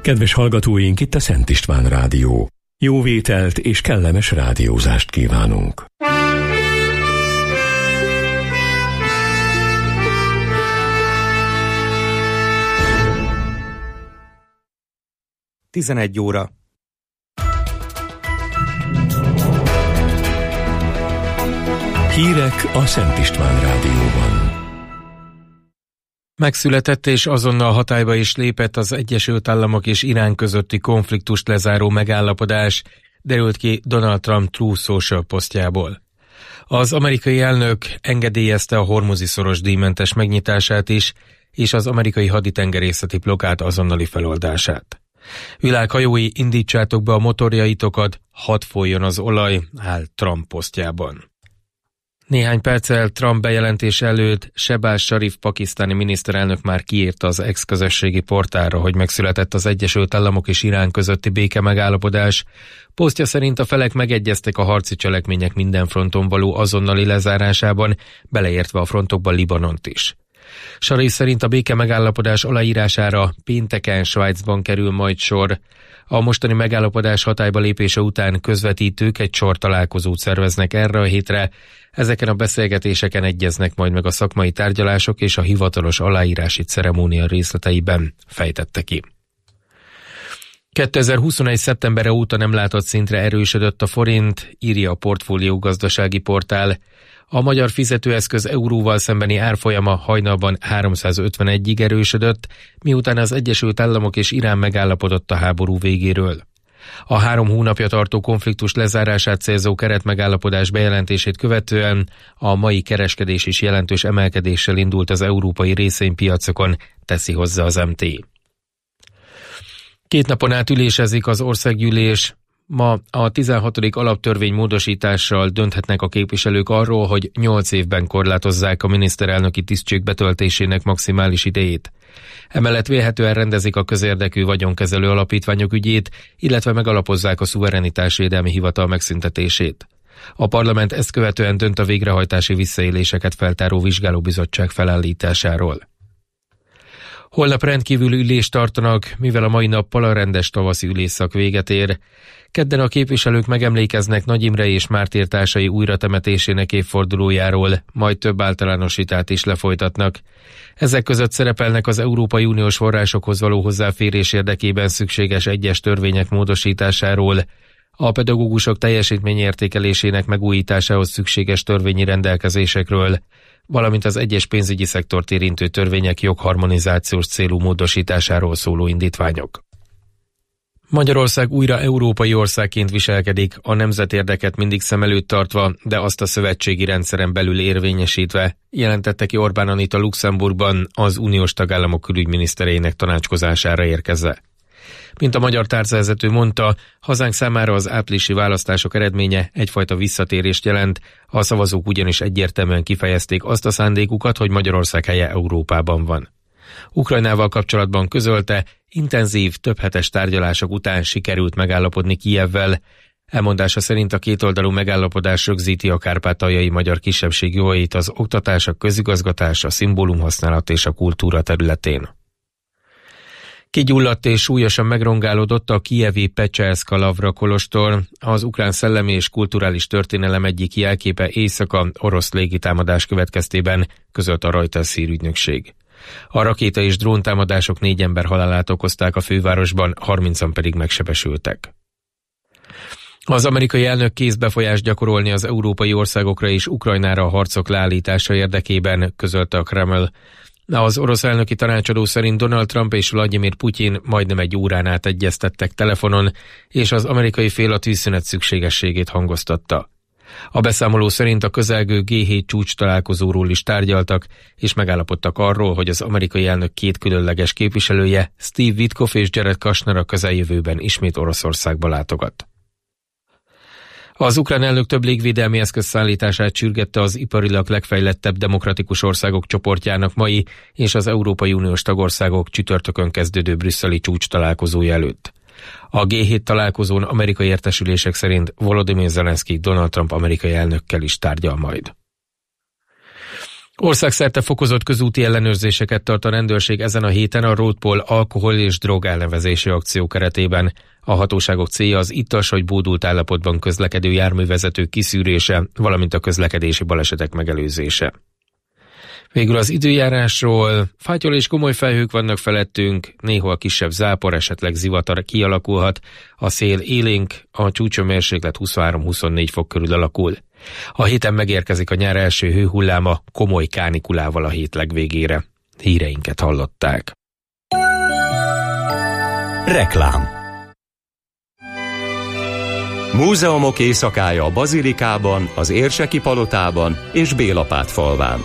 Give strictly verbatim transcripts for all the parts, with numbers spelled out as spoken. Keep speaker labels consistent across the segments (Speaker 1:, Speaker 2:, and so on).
Speaker 1: Kedves hallgatóink, itt a Szent István Rádió. Jó vételt és kellemes rádiózást kívánunk.
Speaker 2: tizenegy óra.
Speaker 1: Hírek a Szent István Rádióban.
Speaker 3: Megszületett és azonnal hatályba is lépett az Egyesült Államok és Irán közötti konfliktust lezáró megállapodás, derült ki Donald Trump Truth Social posztjából. Az amerikai elnök engedélyezte a Hormuzi-szoros díjmentes megnyitását is, és az amerikai haditengerészeti blokkád azonnali feloldását. Világhajói, indítsátok be a motorjaitokat, hadd folyjon az olaj, áll Trump posztjában. Néhány perccel Trump bejelentés előtt Shehbaz Sharif pakisztáni miniszterelnök már kiírta az ex-közösségi portálra, hogy megszületett az Egyesült Államok és Irán közötti béke megállapodás. Posztja szerint a felek megegyeztek a harci cselekmények minden fronton való azonnali lezárásában, beleértve a frontokban Libanont is. Sharif szerint a béke megállapodás aláírására pénteken Svájcban kerül majd sor. A mostani megállapodás hatályba lépése után közvetítők egy sor találkozót szerveznek erre a hétre. Ezeken a beszélgetéseken egyeznek majd meg a szakmai tárgyalások és a hivatalos aláírási ceremónia részleteiben, fejtette ki. kétezer-huszonegy. szeptembere óta nem látott szintre erősödött a forint, írja a Portfólió gazdasági portál. A magyar fizetőeszköz euróval szembeni árfolyama hajnalban háromszázötvenegyig erősödött, miután az Egyesült Államok és Irán megállapodott a háború végéről. A három hónapja tartó konfliktus lezárását célzó keretmegállapodás bejelentését követően a mai kereskedés is jelentős emelkedéssel indult az európai részvénypiacokon, teszi hozzá az em té. Két napon át ülésezik az országgyűlés. Ma a tizenhatodik alaptörvény módosítással dönthetnek a képviselők arról, hogy nyolc évben korlátozzák a miniszterelnöki tisztség betöltésének maximális idejét. Emellett vélhetően rendezik a közérdekű vagyonkezelő alapítványok ügyét, illetve megalapozzák a szuverenitásvédelmi hivatal megszüntetését. A parlament ezt követően dönt a végrehajtási visszaéléseket feltáró vizsgálóbizottság felállításáról. Holnap rendkívül ülést tartanak, mivel a mai nappal a rendes tavaszi ülésszak véget ér. Kedden a képviselők megemlékeznek Nagy Imre és mártírtársai újratemetésének évfordulójáról, majd több általános vitát is lefolytatnak. Ezek között szerepelnek az Európai Uniós forrásokhoz való hozzáférés érdekében szükséges egyes törvények módosításáról, a pedagógusok teljesítményértékelésének megújításához szükséges törvényi rendelkezésekről, valamint az egyes pénzügyi szektort érintő törvények jogharmonizációs célú módosításáról szóló indítványok. Magyarország újra európai országként viselkedik, a nemzetérdeket mindig szem előtt tartva, de azt a szövetségi rendszeren belül érvényesítve, jelentette ki Orbán Anita Luxemburgban az uniós tagállamok külügyminisztereinek tanácskozására érkezve. Mint a magyar tárcavezető mondta, hazánk számára az áprilisi választások eredménye egyfajta visszatérést jelent, a szavazók ugyanis egyértelműen kifejezték azt a szándékukat, hogy Magyarország helye Európában van. Ukrajnával kapcsolatban közölte, intenzív, többhetes tárgyalások után sikerült megállapodni Kijevvel. Elmondása szerint a kétoldalú megállapodás rögzíti a kárpátaljai magyar kisebbség jogait az oktatás, a közigazgatás, a szimbólumhasználat és a kultúra területén. Kigyulladt és súlyosan megrongálódott a kijevi Pecsehszka Lavra kolostor, az ukrán szellemi és kulturális történelem egyik jelképe éjszaka orosz légitámadás következtében, közölt a Reuters hírügynökség. A rakéta és dróntámadások négy ember halálát okozták a fővárosban, harmincan pedig megsebesültek. Az amerikai elnök kész befolyást gyakorolni az európai országokra és Ukrajnára a harcok leállítása érdekében, közölte a Kreml. Az orosz elnöki tanácsadó szerint Donald Trump és Vladimir Putyin majdnem egy órán át egyeztettek telefonon, és az amerikai fél a tűzszünet szükségességét hangoztatta. A beszámoló szerint a közelgő gé hét csúcs találkozóról is tárgyaltak, és megállapodtak arról, hogy az amerikai elnök két különleges képviselője, Steve Witkoff és Jared Kushner a közeljövőben ismét Oroszországba látogat. Az ukrán elnök több légvédelmi eszköz szállítását sürgette az iparilag legfejlettebb demokratikus országok csoportjának mai és az Európai Uniós tagországok csütörtökön kezdődő brüsszeli csúcs találkozója előtt. A gé hét találkozón amerikai értesülések szerint Volodymyr Zelenszky Donald Trump amerikai elnökkel is tárgyal majd. Országszerte fokozott közúti ellenőrzéseket tart a rendőrség ezen a héten a Roadpol alkohol és drog elnevezési akció keretében. A hatóságok célja az ittas vagy bódult állapotban közlekedő járművezetők kiszűrése, valamint a közlekedési balesetek megelőzése. Végül az időjárásról: fátyol és komoly felhők vannak felettünk, néhol kisebb zápor, esetleg zivatar kialakulhat, a szél élénk, a csúcson mérséklet huszonhárom-huszonnégy fok körül alakul. A héten megérkezik a nyár első hőhulláma komoly kánikulával a hét legvégére. Híreinket hallották.
Speaker 1: Reklám. Múzeumok éjszakája a Bazilikában, az Érseki palotában és Bélapát falván.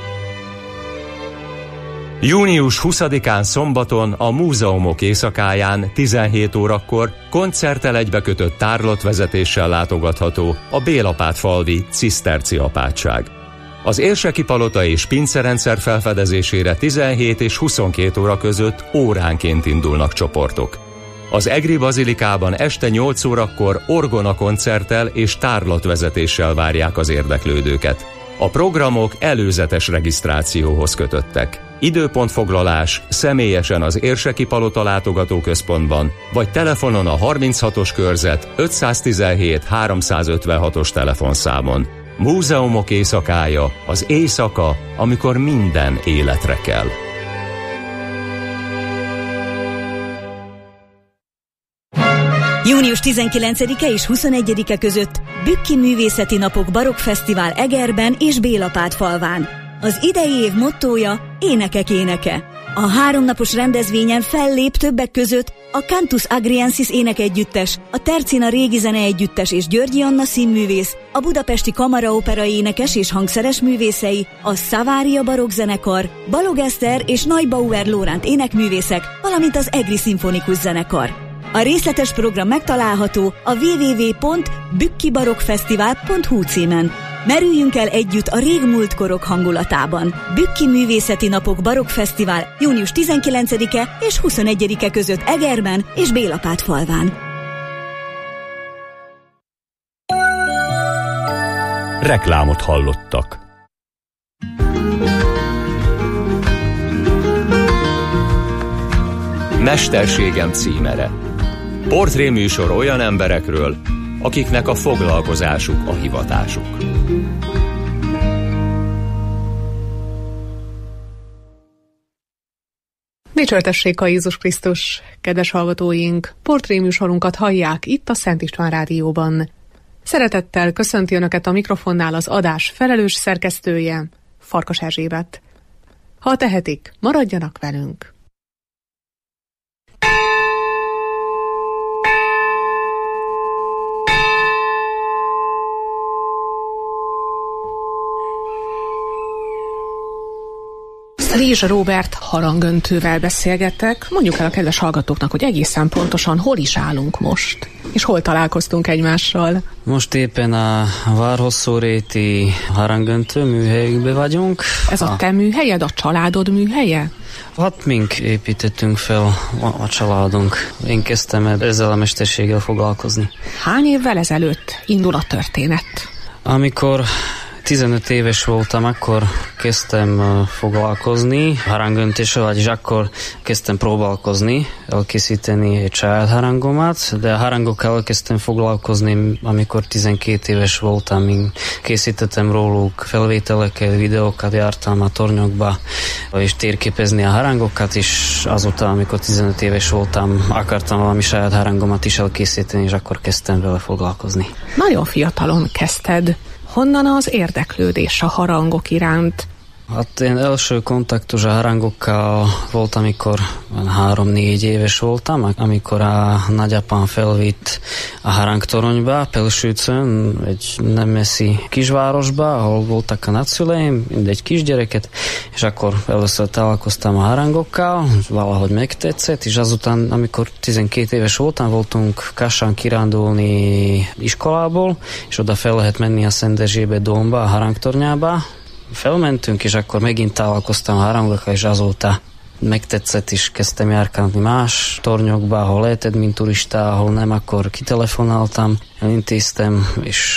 Speaker 1: június huszadikán szombaton a Múzeumok éjszakáján tizenhét órakor koncerttel egybekötött tárlatvezetéssel látogatható a Bélapát-falvi ciszterci apátság. Az Érseki palota és pincerendszer felfedezésére tizenhét és huszonkét óra között óránként indulnak csoportok. Az Egri Bazilikában este nyolc órakor orgona koncerttel és tárlatvezetéssel várják az érdeklődőket. A programok előzetes regisztrációhoz kötöttek. Időpontfoglalás személyesen az Érseki Palota látogatóközpontban, vagy telefonon a harminchatos körzet ötszáztizenhét háromszázötvenhatos telefonszámon. Múzeumok éjszakája, az éjszaka, amikor minden életre kell.
Speaker 2: június tizenkilencedike és huszonegyedike között Bükki Művészeti Napok Barokk Fesztivál Egerben és Bélapát-falván. Az idei év mottója Énekek éneke. A háromnapos rendezvényen fellép többek között a Cantus Agriensis énekegyüttes, a Tercina Régi Zeneegyüttes és Györgyi Anna színművész, a Budapesti Kamaraopera énekes és hangszeres művészei, a Szavária Barokk Zenekar, Balog Eszter és Neubauer Lóránt énekművészek, valamint az Egri Szimfonikus Zenekar. A részletes program megtalálható a double-u double-u double-u pont bükkibarokkfesztivál pont hu címen. Merüljünk el együtt a régmúlt korok hangulatában. Bükki Művészeti Napok Barokk Fesztivál június tizenkilencedike és huszonegyedike között Egerben és Bélapát-falván.
Speaker 1: Reklámot hallottak. Mesterségem címere. Portréműsor olyan emberekről, akiknek a foglalkozásuk a hivatásuk.
Speaker 4: Dicsőtessék a Jézus Krisztus, kedves hallgatóink! Portréműsorunkat hallják itt a Szent István Rádióban. Szeretettel köszönti Önöket a mikrofonnál az adás felelős szerkesztője, Farkas Erzsébet. Ha tehetik, maradjanak velünk! Rézs Róbert harangöntővel beszélgettek. Mondjuk el a kedves hallgatóknak, hogy egészen pontosan hol is állunk most, és hol találkoztunk egymással.
Speaker 5: Most éppen a Várhosszóréti harangöntő műhelyükben vagyunk.
Speaker 4: Ez a te műhelyed, a családod műhelye?
Speaker 5: Hát mink építettünk fel a, a családunk. Én kezdtem ezzel a mesterséggel foglalkozni.
Speaker 4: Hány évvel ezelőtt indul a történet?
Speaker 5: Amikor tizenöt éves voltam, akkor kezdtem foglalkozni harangöntéssel, vagyis akkor kezdtem próbálkozni, elkészíteni egy saját harangomat, de a harangokkal elkezdtem foglalkozni, amikor tizenkét éves voltam, én készítettem róluk felvételeket, videókat, jártam a tornyokba, és térképezni a harangokat, és azután, amikor tizenöt éves voltam, akartam valami saját harangomat is elkészíteni, és akkor kezdtem vele foglalkozni.
Speaker 4: Nagyon fiatalon kezdted. Honnan az érdeklődés a harangok iránt?
Speaker 5: Hát én első kontaktus a harangokkal volt, amikor három-négy éves voltam, amikor a nagyapám felvitt a harangtoronyba, Pelsőcön, egy nem messzi kisvárosba, ahol voltak a nagyszüleim, mindegy kisgyereket, és akkor először találkoztam a harangokkal, valahogy megtetszett, és azután, amikor tizenkét éves voltam, voltunk Kassán kirándulni iskolából, és oda fel lehet menni a Szentdezsébe Dómba, a harangtornyába. Felmentünk, és akkor megint találkoztam a harangokkal, és azóta megtetszett, és kezdtem járkálni más tornyokba, ahol lehetett, mint turista, ahol nem, akkor kitelefonáltam, elintéztem, és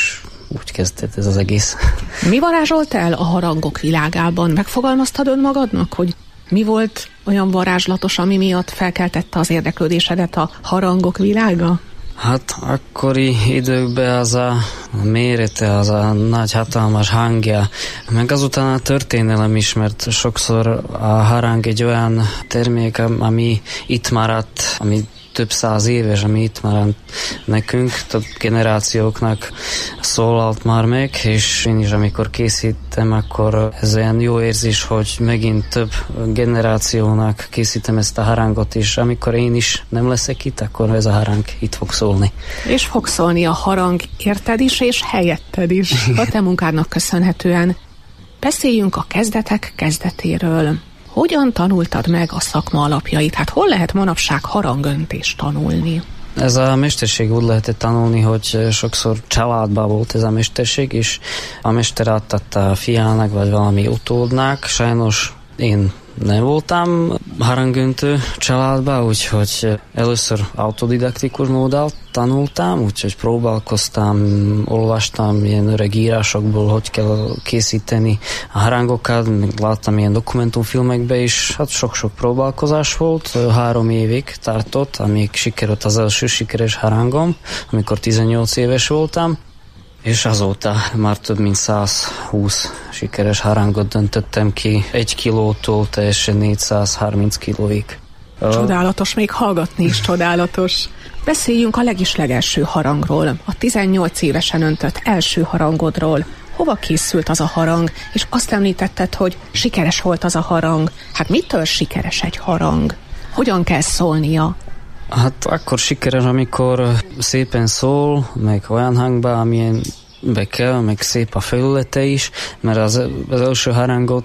Speaker 5: úgy kezdett ez az egész.
Speaker 4: Mi varázsolt el a harangok világában? Megfogalmaztad önmagadnak, hogy mi volt olyan varázslatos, ami miatt felkeltette az érdeklődésedet a harangok világa?
Speaker 5: Hát akkori időkben az a mérete, az a nagy hatalmas hangja, meg azután a történelem is, mert sokszor a harang egy olyan termék, ami itt maradt, ami több száz éves, ami itt maradt nekünk, több generációknak szólalt már meg, és én is amikor készítem, akkor ez olyan jó érzés, hogy megint több generációnak készítem ezt a harangot, és amikor én is nem leszek itt, akkor ez a harang itt fog szólni. És
Speaker 4: fog szólni a harang érted is, és helyetted is, a te munkádnak köszönhetően. Beszéljünk a kezdetek kezdetéről. Hogyan tanultad meg a szakma alapjait? Hát hol lehet manapság harangöntést tanulni?
Speaker 5: Ez a mesterség úgy lehetett tanulni, hogy sokszor családban volt ez a mesterség, és a mester átadta a fiának, vagy valami utódnak. Sajnos én nem voltam harangöntő családban, úgyhogy először autodidaktikus módon tanultam, úgyhogy próbálkoztam, olvastam ilyen öreg írásokból, hogy kell készíteni a harangokat, láttam ilyen dokumentumfilmekbe is, hát sok-sok próbálkozás volt, három évig tartott, amíg sikerült az első sikeres harangom, amikor tizennyolc éves voltam, és azóta már több mint száz húsz sikeres harangot döntöttem ki, egy kilótól teljesen négyszázharminc kilóig.
Speaker 4: Csodálatos, még hallgatni is csodálatos. Beszéljünk a legislegelső harangról, a tizennyolc évesen öntött első harangodról. Hova készült az a harang? És azt említetted, hogy sikeres volt az a harang. Hát mitől sikeres egy harang? Hogyan kell szólnia?
Speaker 5: Hát akkor sikeres, amikor szépen szól, meg olyan hangba, amilyen be kell, meg szép a felülete is, mert az, az első harangot,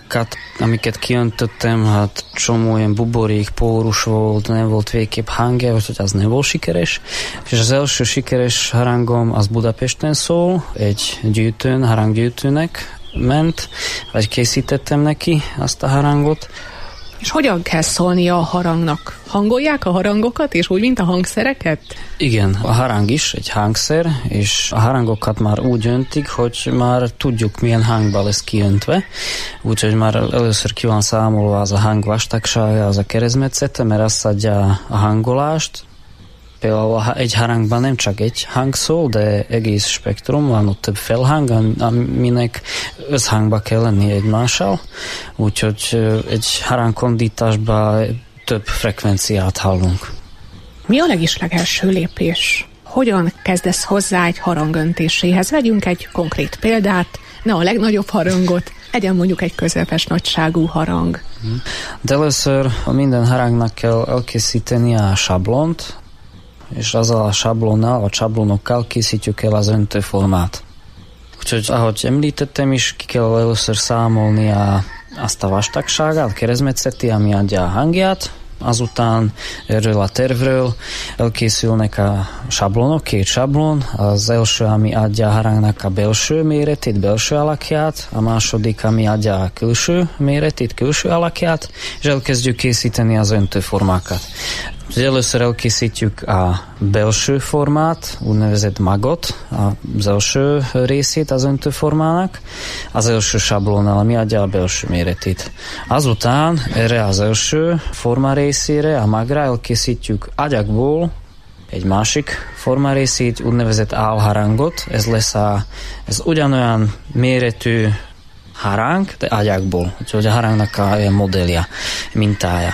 Speaker 5: amiket kiöntöttem, hát csomó ilyen buborék, pórus volt, nem volt végképp hangja, úgyhogy az nem volt sikeres. És az első sikeres harangom az Budapesten szól, egy gyűjtőn, haranggyűjtőnek ment, vagy készítettem neki azt a harangot.
Speaker 4: És hogyan kell szólnia a harangnak? Hangolják a harangokat, és úgy, mint a hangszereket?
Speaker 5: Igen, a harang is egy hangszer, és a harangokat már úgy öntik, hogy már tudjuk, milyen hangba lesz kiöntve. Úgyhogy már először ki van számolva az a hang vastagsága, az a keresztmetszete, mert azt adja a hangolást. Például egy harangban nem csak egy hang szól, de egész spektrum, van ott több felhang, aminek összhangba kell lenni egymással. Úgyhogy egy harangkondításban több frekvenciát hallunk.
Speaker 4: Mi a legislegelső lépés? Hogyan kezdesz hozzá egy harangöntéséhez? Vegyünk egy konkrét példát, ne a legnagyobb harangot, legyen mondjuk egy közepes nagyságú harang.
Speaker 5: De először minden harangnak kell elkészíteni a sablont, és azzal a sablonnal, a sablonokkal készítjük el az öntőformát. Úgyhogy, ahogy említettem is, ki kell először számolni a, azt a vastagságát, a keresztmetszeti, ami adja a hangját, azután erről a tervről elkészülnek a sablonok, két sablon, az első, ami adja a harangnak a belső méretét, belső alakját, a második, ami adja a külső méretét, külső alakját, és elkezdjük készíteni az öntőformákat. Először elkészítjük a belső formát, úgynevezett magot, az első részét az öntőformának, az első sablonnal, ami adja a belső méretét. Azután erre az első forma részére, a magra elkészítjük agyagból egy másik forma részét, úgynevezett álharangot, ez lesz a, ez ugyanolyan méretű harang, de agyagból, úgyhogy a harangnak a ilyen modellje, mintája.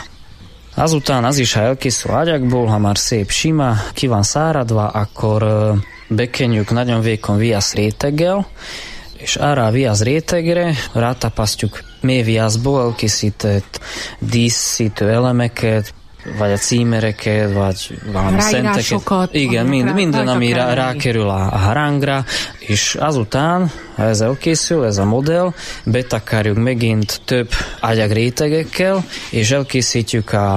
Speaker 5: Azután az is, ha elkészül agyagból, ha már szép sima, ki van száradva, akkor bekenjük nagyon vékony viasz réteggel, és arra a viasz rétegre rátapasztjuk mély viaszból elkészített díszítő elemeket, vagy a címereket, vagy valami szenteket. Igen, mind, minden, ami rá, rákerül a, a harangra, és azután, ha ez elkészül, ez a modell, betakarjuk megint több agyagrétegekkel, és elkészítjük a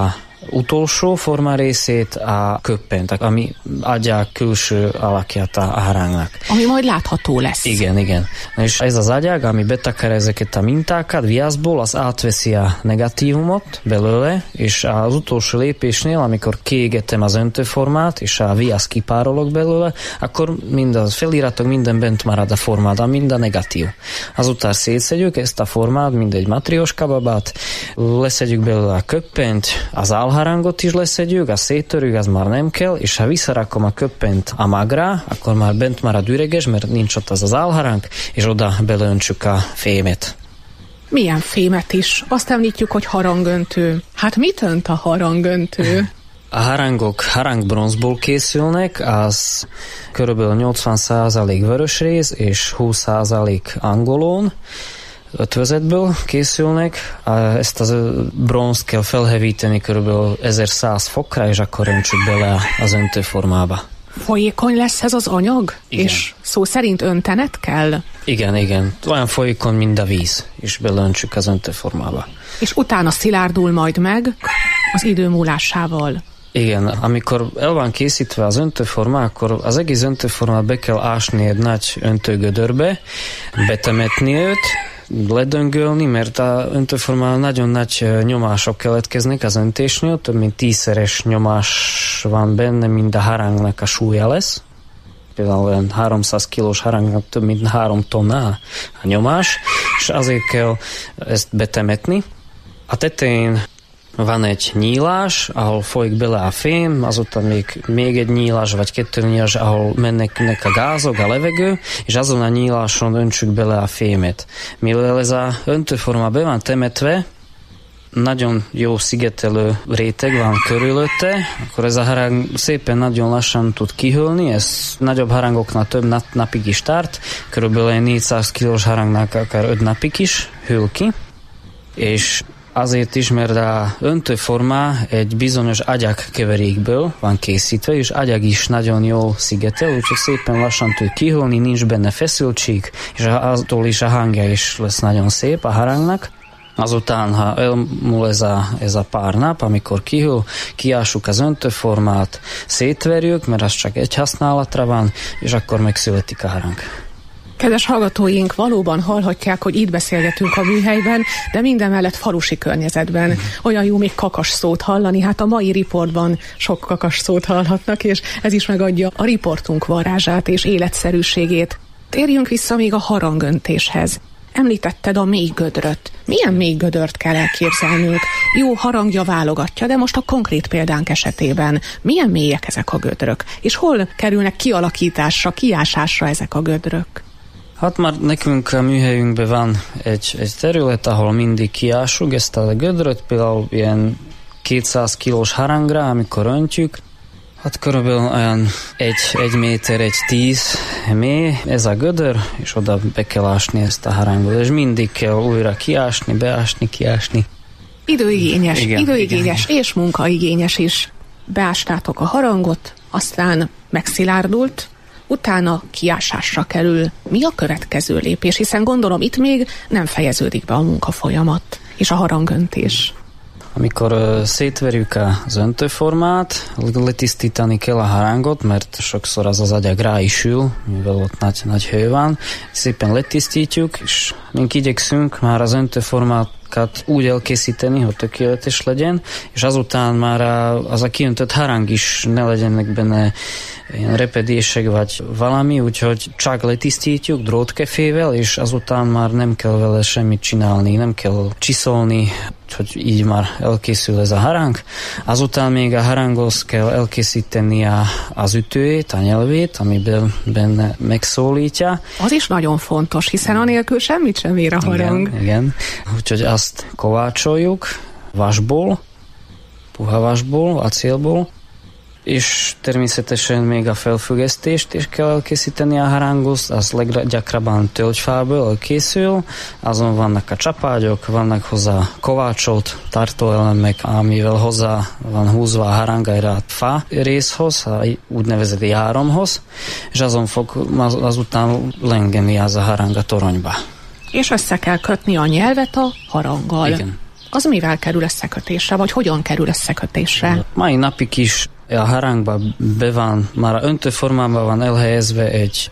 Speaker 5: utolsó forma részét, a köppent, ami adja külső alakját a harángnak.
Speaker 4: Ami majd látható lesz.
Speaker 5: Igen, igen. És ez az agyag, ami betakar ezeket a mintákat viaszból, az átveszi a negatívumot belőle, és az utolsó lépésnél, amikor kiégetem az öntőformát, és a viasz kipárolok belőle, akkor mind az feliratok, minden bent marad a formában, mind a negatív. Azután szétszedjük ezt a formát, mindegy matrioska babát, leszedjük belőle a köppent, az álharangot is leszedjük, a széttörjük, az már nem kell, és ha visszarakom a köppent a magra, akkor már bent marad üreges, mert nincs ott az az álharang, és oda belöntsük a fémet.
Speaker 4: Milyen fémet is? Azt említjük, hogy harangöntő. Hát mit önt a harangöntő?
Speaker 5: A harangok harangbronzból készülnek, az körülbelül nyolcvan százalék vörösréz és húsz százalék angolón, ötvözetből készülnek. Ezt a bronzt kell felhevíteni körülbelül ezerszáz fokra, és akkor öntsük bele az öntőformába.
Speaker 4: Folyékony lesz ez az anyag?
Speaker 5: Igen.
Speaker 4: És szó szerint öntenet kell?
Speaker 5: Igen, igen. Olyan folyékony, mint a víz, és belöntsük az öntőformába.
Speaker 4: És utána szilárdul majd meg az idő múlásával.
Speaker 5: Igen, amikor el van készítve az öntőforma, akkor az egész öntőformát be kell ásni egy nagy öntőgödörbe, betemetni őt, ledöngölni, mert a öntőformán nagyon nagy nyomások keletkeznek az öntésnél, több mint tízszeres nyomás van benne, mint a harangnak a súlya lesz. Például olyan háromszáz kilós harangnak több mint három tonna a nyomás, és azért kell ezt betemetni. A tetején van egy nyílás, ahol folyik bele a fém, azután még, még egy nyílás, vagy kettő nyílás, ahol mennek a gázok, a levegő, és azon a nyíláson öntsük bele a fémet. Mivel ez a öntőforma be van temetve, nagyon jó szigetelő réteg van körülötte, akkor ez a harang szépen nagyon lassan tud kihűlni, ez nagyobb harangoknál több nap, napig is tart, körülbelül négyszáz kilós harangnak akár öt napig is hűl ki, és azért is, mert a öntőforma egy bizonyos agyagkeverékből van készítve, és agyag is nagyon jól szigetel, úgyhogy szépen lassan tud kihűlni, nincs benne feszültség, és aztól is a hangja is lesz nagyon szép a harangnak. Azután, ha elmúl ez a, ez a pár nap, amikor kihűl, kiássuk az öntőformát, szétverjük, mert az csak egy használatra van, és akkor megszületik a harang.
Speaker 4: Kedves hallgatóink, valóban hallhatják, hogy itt beszélgetünk a műhelyben, de mindemellett falusi környezetben. Olyan jó még kakas szót hallani, hát a mai riportban sok kakas szót hallhatnak, és ez is megadja a riportunk varázsát és életszerűségét. Térjünk vissza még a harangöntéshez. Említetted a mély gödröt. Milyen mély gödört kell elképzelnünk? Jó harangja válogatja, de most a konkrét példánk esetében milyen mélyek ezek a gödrök? És hol kerülnek kialakításra, kiásásra ezek a gödrök?
Speaker 5: Hát már nekünk a műhelyünkben van egy, egy terület, ahol mindig kiássuk ezt a gödröt, például ilyen kétszáz kilós harangra, amikor öntjük, hát körülbelül olyan egy, egy méter, egy tíz mély ez a gödör, és oda be kell ásni ezt a harangot, és mindig kell újra kiásni, beásni, kiásni.
Speaker 4: Időigényes,
Speaker 5: igen,
Speaker 4: időigényes
Speaker 5: igen.
Speaker 4: És munkaigényes is. Beástátok a harangot, aztán megszilárdult, utána kiásásra kerül. Mi a következő lépés? Hiszen gondolom itt még nem fejeződik be a munkafolyamat és a harangöntés.
Speaker 5: Amikor uh, szétverjük az öntőformát, letisztítani kell a harangot, mert sokszor az az agyag rá is ül, mivel ott nagy, nagy hő van. Szépen letisztítjuk, és mink igyekszünk már az öntőformákat úgy elkészíteni, hogy tökéletes legyen, és azután már a, az a kiöntött harang is ne legyenek benne ilyen repedések vagy valami, úgyhogy csak letisztítjuk drótkefével, és azután már nem kell vele semmit csinálni, nem kell csiszolni, hogy így már elkészül ez a harang. Azután még a haranghoz kell elkészíteni a, az ütőjét, a nyelvét, amiben benne megszólítja.
Speaker 4: Az is nagyon fontos, hiszen anélkül semmit sem ér a harang.
Speaker 5: Igen, igen. Úgyhogy azt kovácsoljuk vasból, puha vasból, acélból, és természetesen még a felfüggesztést is kell elkészíteni a haranghoz, az leggyakrabban tölgyfából készül, azon vannak a csapágyok, vannak hozzá kovácsolt tartóelemek, amivel hozzá van húzva a harang erre a fá részhoz, a úgynevezett járomhoz, és azon fog az, azután lengeni az a harang a toronyba.
Speaker 4: És össze kell kötni a nyelvet a haranggal.
Speaker 5: Igen.
Speaker 4: az mivel kerül összekötésre, vagy hogyan kerül összekötésre?
Speaker 5: Mai napig is a harángban be van, már a öntőformában van elhelyezve egy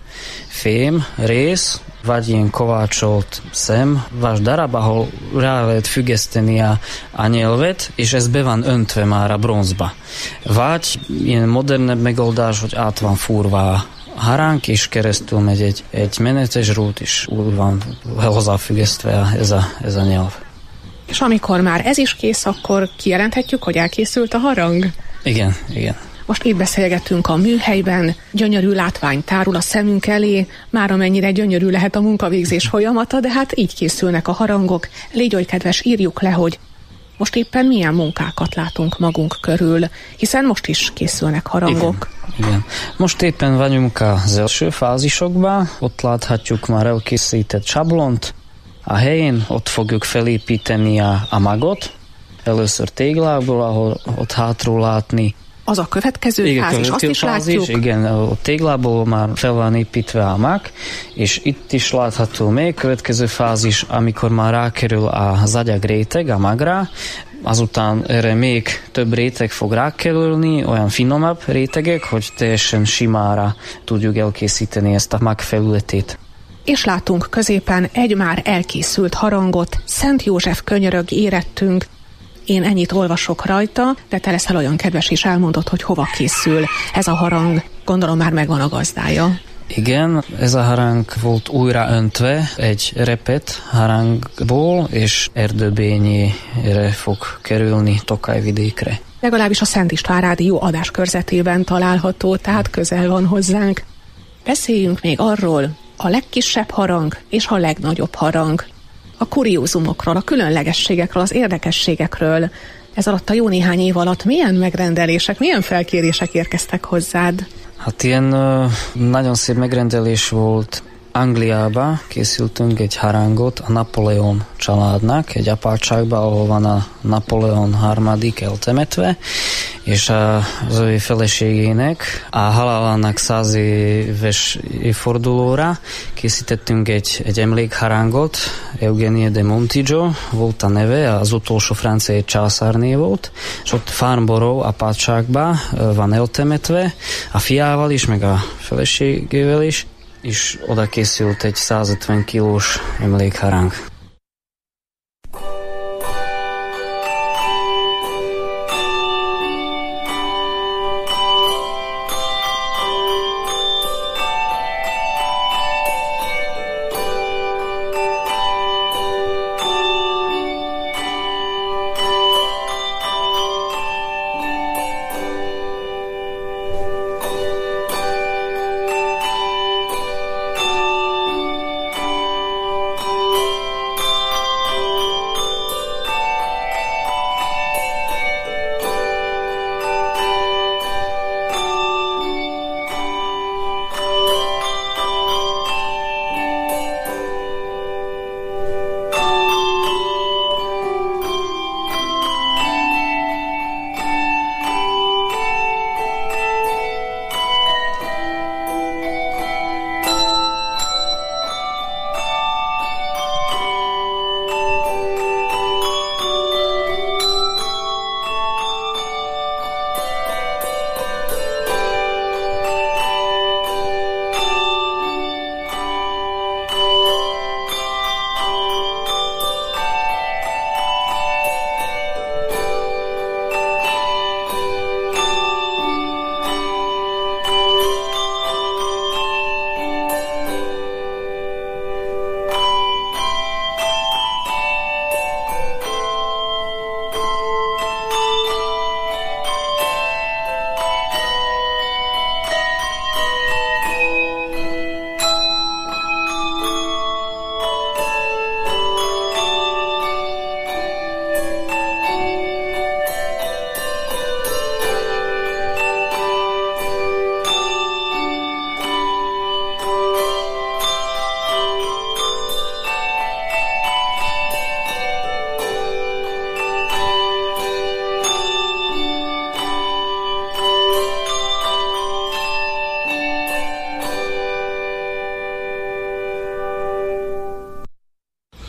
Speaker 5: fém rész, vagy ilyen kovácsolt szem, vagy darab, ahol rá lehet függeszteni a, a nyelvet, és ez be van öntve már a bronzba. Vagy ilyen modernebb megoldás, hogy át van fúrva a harang, és keresztül megy egy, egy menetes rút, és úgy van hozzáfüggesztve ez a, ez a nyelv.
Speaker 4: És amikor már ez is kész, akkor kijelenthetjük, hogy elkészült a harang?
Speaker 5: Igen, igen.
Speaker 4: Most itt beszélgetünk a műhelyben, gyönyörű látvány tárul a szemünk elé, már amennyire gyönyörű lehet a munkavégzés folyamata, de hát így készülnek a harangok. Légy oly kedves, írjuk le, hogy most éppen milyen munkákat látunk magunk körül, hiszen most is készülnek harangok.
Speaker 5: Igen, igen. Most éppen vagyunk az első fázisokban, ott láthatjuk már elkészített sablont, a helyén ott fogjuk felépíteni a, a magot, először téglából, ahol ott hátról látni.
Speaker 4: Az a következő
Speaker 5: igen,
Speaker 4: fázis, azt is fázis, látjuk.
Speaker 5: Igen, a téglából már fel van építve a mag, és itt is látható még következő fázis, amikor már rákerül az agyag réteg a magra, azután erre még több réteg fog rákerülni, olyan finomabb rétegek, hogy teljesen simára tudjuk elkészíteni ezt a mag felületét.
Speaker 4: És látunk középen egy már elkészült harangot, Szent József könyörög érettünk. Én ennyit olvasok rajta, de te leszel olyan kedves és elmondod, hogy hova készül ez a harang. Gondolom már megvan a gazdája.
Speaker 5: Igen, ez a harang volt újra öntve egy repet harangból, és Erdőbényére fog kerülni Tokaj-vidékre.
Speaker 4: Legalábbis a Szent István Rádió adáskörzetében található, tehát közel van hozzánk. Beszéljünk még arról, a legkisebb harang és a legnagyobb harang. A kuriózumokról, a különlegességekről, az érdekességekről. Ez alatt a jó néhány év alatt milyen megrendelések, milyen felkérések érkeztek hozzád?
Speaker 5: Hát ilyen uh, nagyon szép megrendelés volt. Angliába készültünk egy harangot a Napóleon családnak, egy apátságba, ahol van a Napóleon harmadik eltemetve, és az ő feleségének a halálának száz éves évfordulóra készítettünk egy, egy emlékharangot, Eugenie de Montijo volt a neve, az utolsó francia császárné volt, és ott Farnborough apátságba van eltemetve, a fiával is, meg a feleségével is, és oda készült egy százötven kilós emlékharang.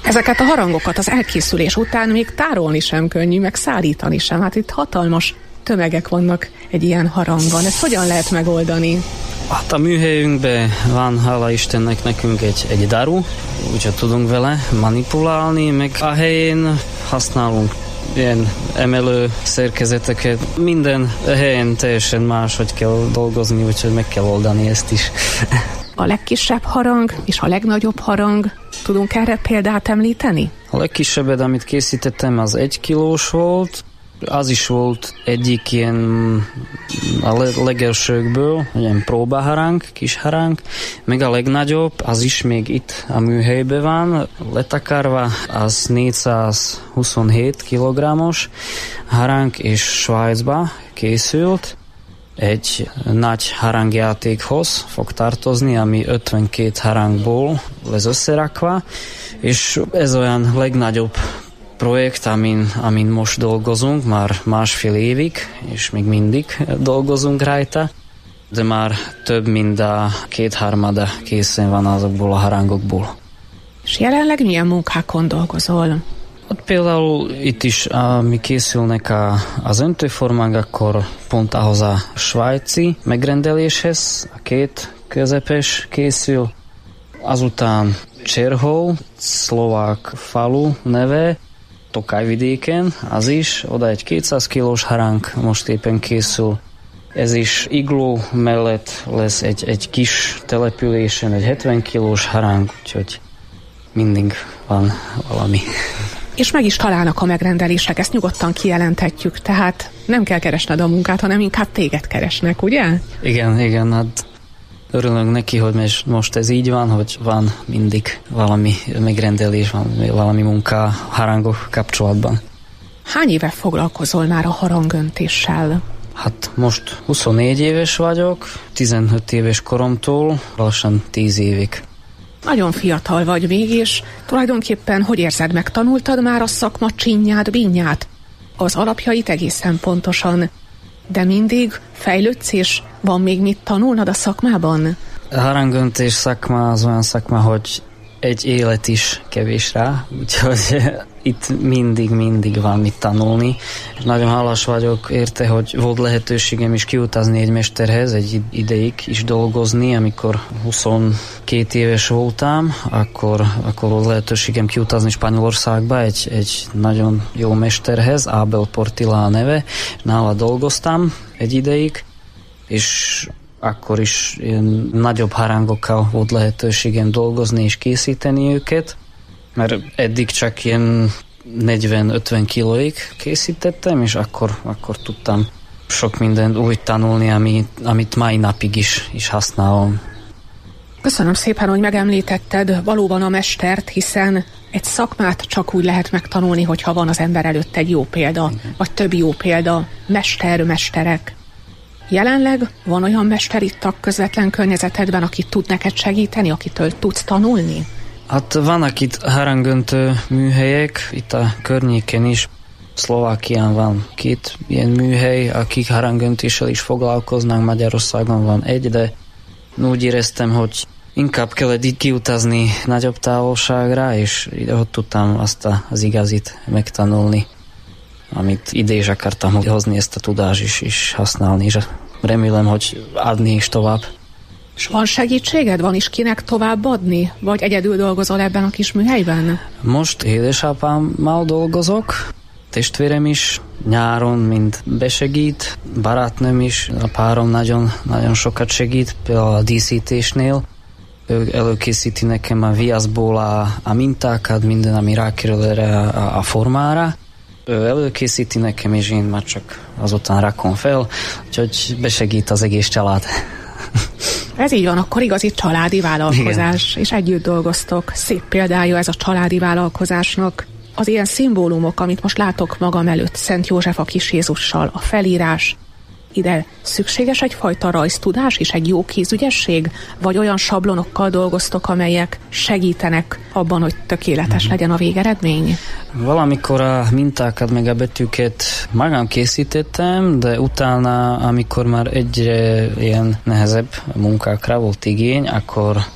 Speaker 4: Ezeket a harangokat az elkészülés után még tárolni sem könnyű, meg szállítani sem. Hát itt hatalmas tömegek vannak egy ilyen harangban. Ezt hogyan lehet megoldani?
Speaker 5: Hát a műhelyünkben van, hála Istennek, nekünk egy, egy daru, úgyhogy tudunk vele manipulálni, meg a helyén használunk ilyen emelő szerkezeteket. Minden helyen teljesen más, hogy kell dolgozni, úgyhogy meg kell oldani ezt is.
Speaker 4: A legkisebb harang és a legnagyobb harang, tudunk erre példát említeni?
Speaker 5: A legkisebbet, amit készítettem, az egy kilós volt. Az is volt egyik ilyen a legelsőkből, ilyen próbaharang, kis harang, meg a legnagyobb, az is még itt a műhelyben van, letakarva, az négyszázhuszonhét kilogrammos harang, és Svájcba készült. Egy nagy harangjátékhoz fog tartozni, ami ötvenkét harangból lesz összerakva, és ez olyan legnagyobb projekt, amin, amin most dolgozunk, már másfél évig, és még mindig dolgozunk rajta, de már több mint a kétharmada készen van azokból a harangokból.
Speaker 4: És jelenleg milyen munkákon dolgozol?
Speaker 5: Ott például itt is, ami készülnek a, az öntőformák, akkor pont ahhoz a svájci megrendeléshez, a két közepes készül, azután Cserhov, szlovák falu neve, Tokályvidéken, az is, oda egy kétszáz kilós harang most éppen készül. Ez is igló mellett lesz egy, egy kis településen, egy hetven kilós harang, úgyhogy mindig van valami.
Speaker 4: És meg is találnak a megrendelések, ezt nyugodtan kijelenthetjük, tehát nem kell keresned a munkát, hanem inkább téged keresnek, ugye?
Speaker 5: Igen, igen, hát örülünk neki, hogy most ez így van, hogy van mindig valami megrendelés, van valami munka harangok kapcsolatban.
Speaker 4: Hány éve foglalkozol már a harangöntéssel?
Speaker 5: Hát most huszonnégy éves vagyok, tizenöt éves koromtól, lassan tíz évig.
Speaker 4: Nagyon fiatal vagy még, és tulajdonképpen hogy érzed, megtanultad már a szakma csinyát, bínyát? Az alapjait egészen pontosan. De mindig fejlődsz, és van még mit tanulnod a szakmában?
Speaker 5: A harangöntés szakma az olyan szakma, hogy egy élet is kevés rá, úgyhogy itt mindig-mindig van mit tanulni. Nagyon hálás vagyok érte, hogy volt lehetőségem is kiutazni egy mesterhez, egy ideig is dolgozni, amikor huszonkét éves voltam, akkor, akkor volt lehetőségem kiutazni Spanyolországba egy, egy nagyon jó mesterhez, Abel Portilla a neve, nála dolgoztam egy ideig, és akkor is ilyen nagyobb harangokkal volt lehetőségem dolgozni és készíteni őket, mert eddig csak ilyen negyven-ötven kilóig készítettem, és akkor, akkor tudtam sok mindent úgy tanulni, amit, amit mai napig is, is használom.
Speaker 4: Köszönöm szépen, hogy megemlítetted valóban a mestert, hiszen egy szakmát csak úgy lehet megtanulni, hogyha van az ember előtt egy jó példa, igen, vagy több jó példa, mester, mesterek. Jelenleg van olyan mester itt a közvetlen környezetedben, aki tud neked segíteni, akitől tudsz tanulni?
Speaker 5: Hát vannak itt harangöntő műhelyek, itt a környéken is. Szlovákián van két ilyen műhely, akik harangöntéssel is foglalkoznak, Magyarországon van egy, de úgy éreztem, hogy inkább kellett így kiutazni nagyobb távolságra, és ott tudtam azt az igazit megtanulni, amit ide is akartam hozni, ezt a tudást is, is használni, és remélem, hogy adni is tovább.
Speaker 4: És van segítséged? Van is kinek tovább adni? Vagy egyedül dolgozol ebben a kis műhelyben?
Speaker 5: Most édesapámmal dolgozok, testvérem is nyáron mind besegít, barátnőm is, a párom nagyon, nagyon sokat segít, például a díszítésnél. Ő előkészíti nekem a viaszból a, a mintákat, minden, ami rákerül erre a, a formára. Ő előkészíti nekem, és én már csak azután rakom fel, úgyhogy besegít az egész család.
Speaker 4: Ez így van, akkor igazi családi vállalkozás, igen, és együtt dolgoztok. Szép példája ez a családi vállalkozásnak. Az ilyen szimbólumok, amit most látok magam előtt, Szent József a Kis Jézussal, a felírás, ide szükséges egyfajta rajztudás is, egy jó kézügyesség? Vagy olyan sablonokkal dolgoztok, amelyek segítenek abban, hogy tökéletes mm-hmm. legyen a végeredmény?
Speaker 5: Valamikor a mintákat meg a betűket magam készítettem, de utána, amikor már egyre ilyen nehezebb munkákra volt igény, akkor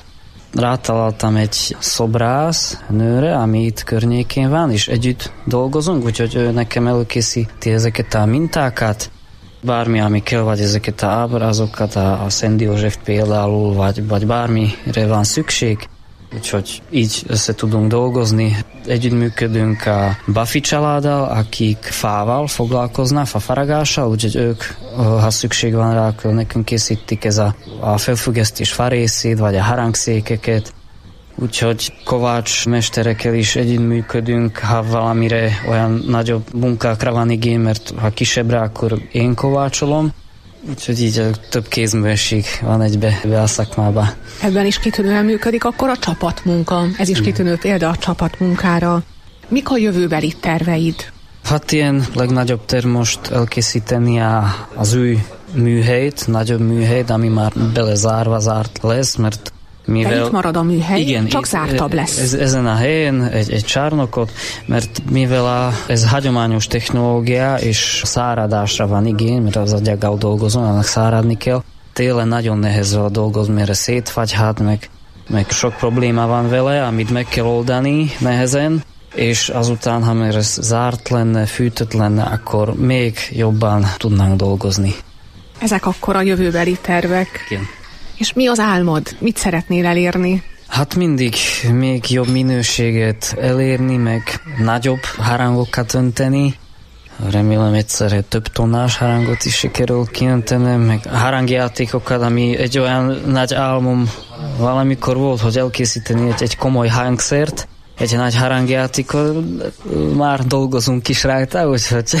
Speaker 5: rátaláltam egy szobrász nőre, ami itt környékén van, és együtt dolgozunk, úgyhogy ő nekem előkészíti ezeket a mintákat, bármi, ami kell, vagy ezeket a ábrázokat, a, a Szent József például, vagy, vagy bármire van szükség. Úgyhogy így össze tudunk dolgozni. Együttműködünk a Buffy családdal, akik fával foglalkoznak, fafaragással, úgyhogy ők, ha szükség van rá, akkor nekünk készítik ez a, a felfüggesztés farészét, vagy a harangszékeket. Úgyhogy kovács mesterekkel is együttműködünk, ha valamire olyan nagyobb munkákra van igény, mert ha kisebbre, akkor én kovácsolom. Úgyhogy így több kézművesség van egybe be a szakmába.
Speaker 4: Ebben is kitűnően működik akkor a csapatmunka. Ez is kitűnő példa a csapatmunkára. Mik a jövőbeli terveid?
Speaker 5: Hát ilyen legnagyobb terv most elkészíteni a, az új műhelyt, nagyobb műhelyt, ami már belezárva zárt lesz, mert mivel...
Speaker 4: De itt marad a műhely, igen, csak zártabb lesz.
Speaker 5: Ez, ezen a helyen egy, egy csarnokot, mert mivel a, ez hagyományos technológia és száradásra van igény, mert az agyaggal dolgozom, annak száradni kell. Télen nagyon nehéz vele dolgozni, mert szétfagyhat, meg, meg sok probléma van vele, amit meg kell oldani nehezen, és azután, ha már ez zárt lenne, fűtött lenne, akkor még jobban tudnánk dolgozni.
Speaker 4: Ezek akkor a jövőbeli tervek.
Speaker 5: Igen.
Speaker 4: És mi az álmod? Mit szeretnél elérni?
Speaker 5: Hát mindig még jobb minőséget elérni, meg nagyobb harangokat önteni. Remélem egyszer több tonnás harangot is sikerül kiöntenem, meg harangjátékokat, ami egy olyan nagy álmom valamikor volt, hogy elkészíteni egy, egy komoly hangszert, egy nagy harangjátékot, már dolgozunk is rajta, úgyhogy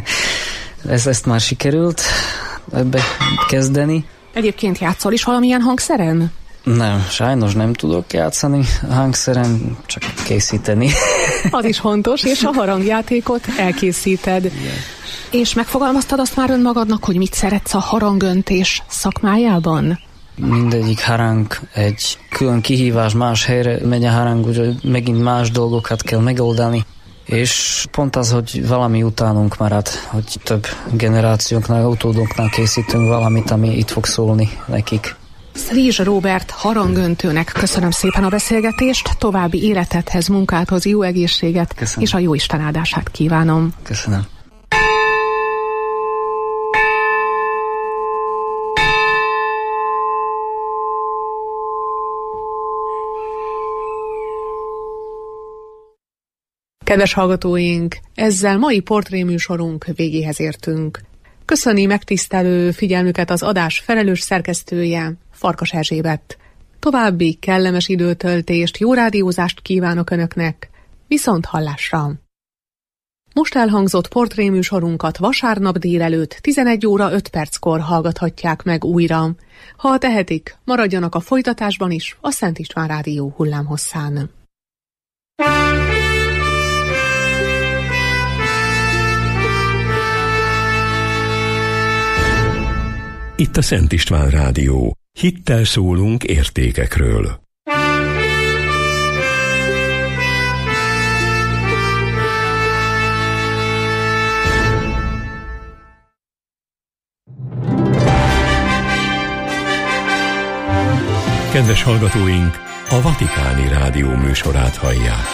Speaker 5: ez, ezt már sikerült ebbe kezdeni.
Speaker 4: Egyébként játszol is valamilyen hangszeren?
Speaker 5: Nem, sajnos nem tudok játszani hangszeren, csak készíteni.
Speaker 4: Az is fontos, és a harangjátékot elkészíted. Igen. És megfogalmaztad azt már önmagadnak, hogy mit szeretsz a harangöntés szakmájában?
Speaker 5: Mindegyik harang egy külön kihívás, más helyre megy a harang, úgyhogy megint más dolgokat kell megoldani. És pont az, hogy valami utánunk marad, hogy több generációknak, utódoknak készítünk valamit, ami itt fog szólni nekik.
Speaker 4: Szlizs Róbert harangöntőnek köszönöm szépen a beszélgetést, további életedhez, munkádhoz jó egészséget, köszönöm. És a jóisten áldását kívánom.
Speaker 5: Köszönöm.
Speaker 4: Kedves hallgatóink, ezzel mai portréműsorunk végéhez értünk. Köszöni megtisztelő figyelmüket az adás felelős szerkesztője, Farkas Erzsébet. További kellemes időtöltést, jó rádiózást kívánok Önöknek, viszont hallásra! Most elhangzott portréműsorunkat vasárnap délelőtt tizenegy óra öt perckor hallgathatják meg újra. Ha tehetik, maradjanak a folytatásban is a Szent István Rádió hullámhosszán.
Speaker 6: Itt a Szent István Rádió. Hittel szólunk értékekről. Kedves hallgatóink, a Vatikáni Rádió műsorát hallják.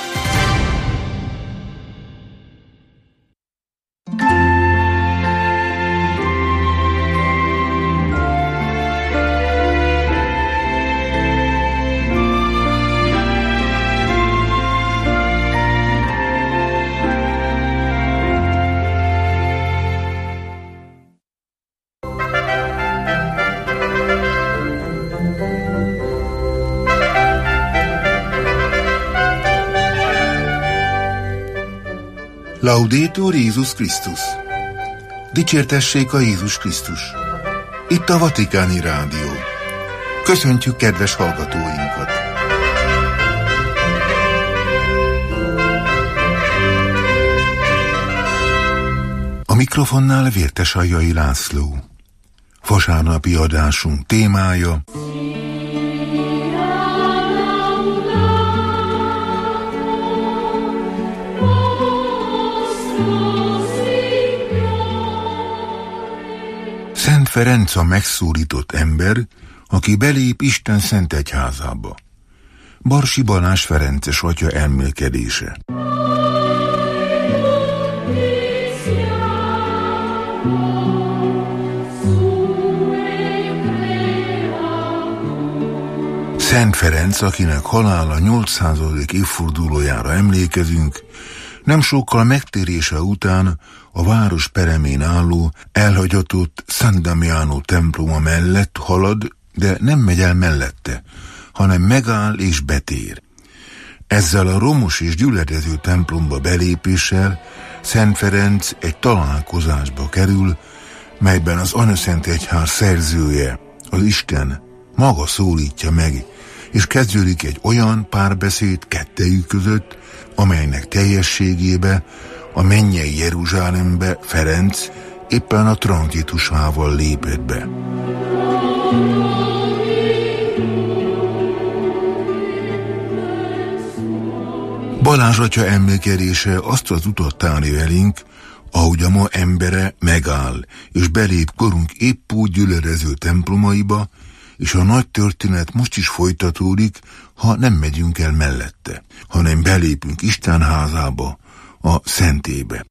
Speaker 7: Laudetur Jézus Krisztus! Dicsértessék a Jézus Krisztus! Itt a Vatikáni Rádió. Köszöntjük kedves hallgatóinkat! A mikrofonnál Vértesaljai László. Vasárnapi adásunk témája: Szent Ferenc a megszólított ember, aki belép Isten szent egyházába. Barsi Balázs ferences atya elmélkedése. Szent Ferenc, akinek halála nyolcszázadik évfordulójára emlékezünk, nem sokkal megtérése után a város peremén álló, elhagyatott San Damiano temploma mellett halad, de nem megy el mellette, hanem megáll és betér. Ezzel a romos és gyülekező templomba belépéssel Szent Ferenc egy találkozásba kerül, melyben az Anyaszent Egyház szerzője, az Isten maga szólítja meg, és kezdődik egy olyan párbeszéd kettejük között, amelynek teljességébe a mennyei Jeruzsálembe Ferenc éppen a tranzitusával lépett be. Balázs atya emlékedése azt az utat tárja elénk, ahogy a ma embere megáll, és belép korunk épp úgy gyülekező templomaiba, és a nagy történet most is folytatódik, ha nem megyünk el mellette, hanem belépünk Isten házába, a szentébe.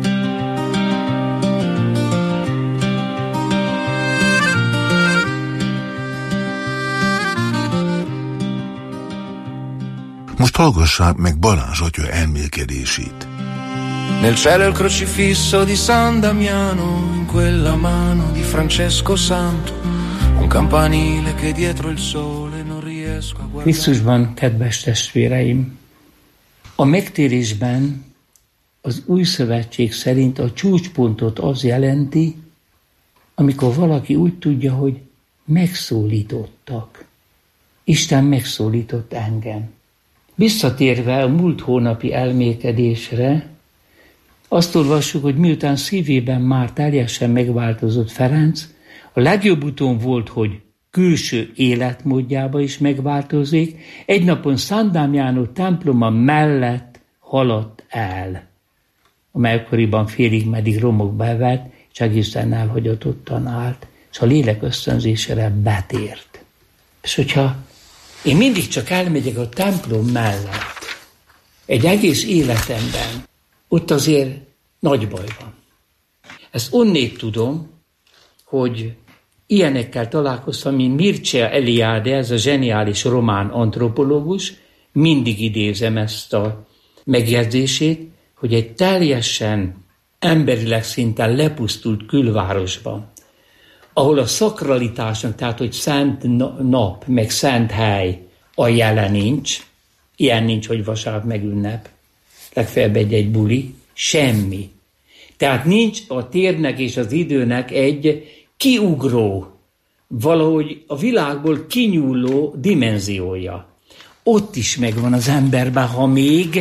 Speaker 7: Most hallgassák meg Balázs atya elmélkedését.
Speaker 8: Nel cielo il crocifisso di San Damiano, in quella mano di Francesco Santo, un campanile che dietro il sole non riesco a guardare.
Speaker 9: Krisztusban, kedves testvéreim, a megtérésben az új szövetség szerint a csúcspontot az jelenti, amikor valaki úgy tudja, hogy megszólítottak. Isten megszólított engem. Visszatérve a múlt hónapi elmélkedésre, azt olvassuk, hogy miután szívében már teljesen megváltozott Ferenc, a legjobb úton volt, hogy külső életmódjába is megváltozik, egy napon San Damiano temploma mellett haladt el, amely akkoriban félig meddig romokba evett, és egészen elhagyatottan állt, és a lélek ösztönzésére betért. És hogyha én mindig csak elmegyek a templom mellett, egy egész életemben, ott azért nagy baj van. Ezt onnét tudom, hogy ilyenekkel találkoztam, mint Mircea Eliade, ez a zseniális román antropológus, mindig idézem ezt a megjegyzését, hogy egy teljesen emberileg szinten lepusztult külvárosban, ahol a szakralitásnak, tehát hogy szent nap, meg szent hely a jele nincs, ilyen nincs, hogy vasárnap meg ünnep, legfeljebb egy-egy buli, semmi. Tehát nincs a térnek és az időnek egy kiugró, valahogy a világból kinyúló dimenziója. Ott is megvan az emberben, ha még,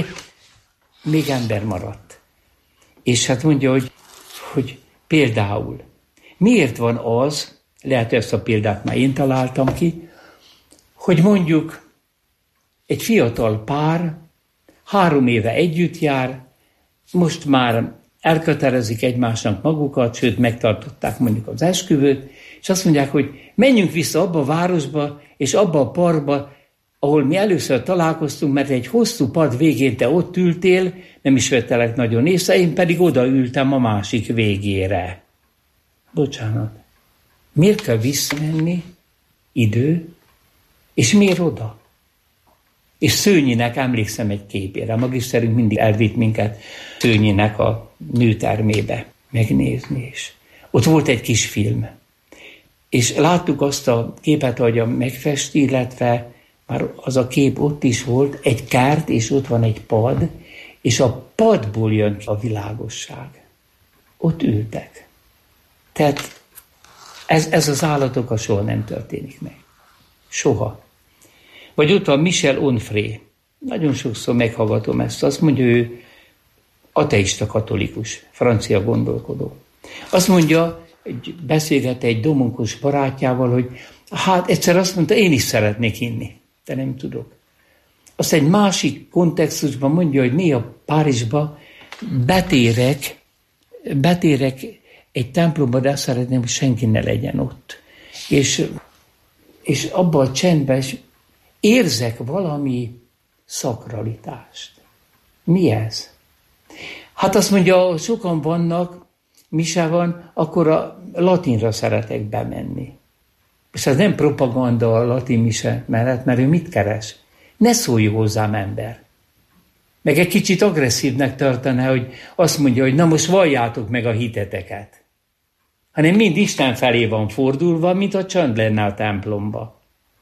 Speaker 9: még ember maradt. És hát mondja, hogy, hogy például, miért van az, lehet, hogy ezt a példát már én találtam ki, hogy mondjuk egy fiatal pár három éve együtt jár, most már elkötelezik egymásnak magukat, sőt megtartották mondjuk az esküvőt, és azt mondják, hogy menjünk vissza abba a városba, és abba a parkba, ahol mi először találkoztunk, mert egy hosszú pad végén te ott ültél, nem is vettelek nagyon észre, én pedig oda ültem a másik végére. Bocsánat. Miért kell visszamenni? Idő. És miért oda? És Szőnyinek emlékszem egy képére. Magiszterünk mindig elvitt minket Szőnyinek a nőtermébe megnézni is. Ott volt egy kis film. És láttuk azt a képet, ahogy megfesti, illetve már az a kép ott is volt, egy kert, és ott van egy pad, és a padból jön a világosság. Ott ültek. Tehát ez, ez az állatokkal soha nem történik meg. Soha. Vagy ott van Michel Onfray. Nagyon sokszor meghallgatom ezt. Azt mondja, ő ateista katolikus, francia gondolkodó. Azt mondja, beszélget egy domonkos barátjával, hogy hát egyszer azt mondta, én is szeretnék hinni, de nem tudok. Azt egy másik kontextusban mondja, hogy néha Párizsba betérek, betérek egy templomba, de azt szeretném, hogy senki ne legyen ott. És, és abban a csendben érzek valami szakralitást. Mi ez? Hát azt mondja, sokan vannak, mise van, akkor a latinra szeretek bemenni. És ez nem propaganda a latin mise mellett, mert ő mit keres? Ne szólj hozzám, ember. Meg egy kicsit agresszívnek tartaná, hogy azt mondja, hogy na most valljátok meg a hiteteket. Hanem mind Isten felé van fordulva, mint a csönd lenne a templomba.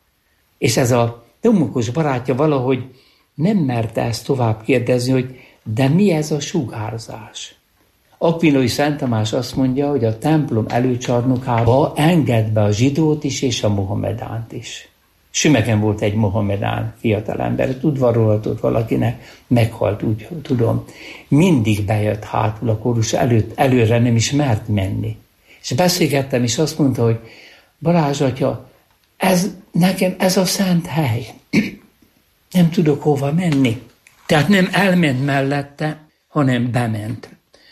Speaker 9: És ez a domokos barátja valahogy nem merte ezt tovább kérdezni, hogy de mi ez a sugárzás? Akvinói Szent Tamás azt mondja, hogy a templom előcsarnokába enged be a zsidót is és a mohamedánt is. Sümegen volt egy mohamedán fiatalember, udvarolhatott valakinek, meghalt, úgy tudom. Mindig bejött hátul a kórus előtt, előre nem is mert menni. És beszélgettem, és azt mondta, hogy Balázs atya, ez, nekem ez a szent hely. Nem tudok hova menni. Tehát nem elment mellette, hanem bement.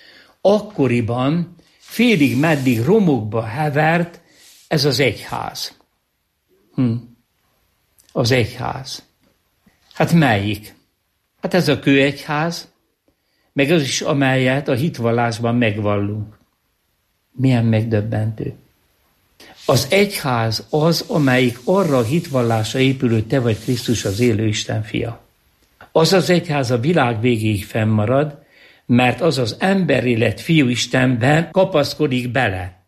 Speaker 9: Akkoriban félig meddig romokba hevert ez az egyház. Hm. Az egyház. Hát melyik? Hát ez a kőegyház, meg az is, amelyet a hitvallásban megvallunk. Milyen megdöbbentő. Az egyház az, amelyik arra a hitvallásra épül, hogy te vagy Krisztus az élő Isten fia. Az az egyház a világ végéig fennmarad, mert az az emberélet fiú Istenben kapaszkodik bele.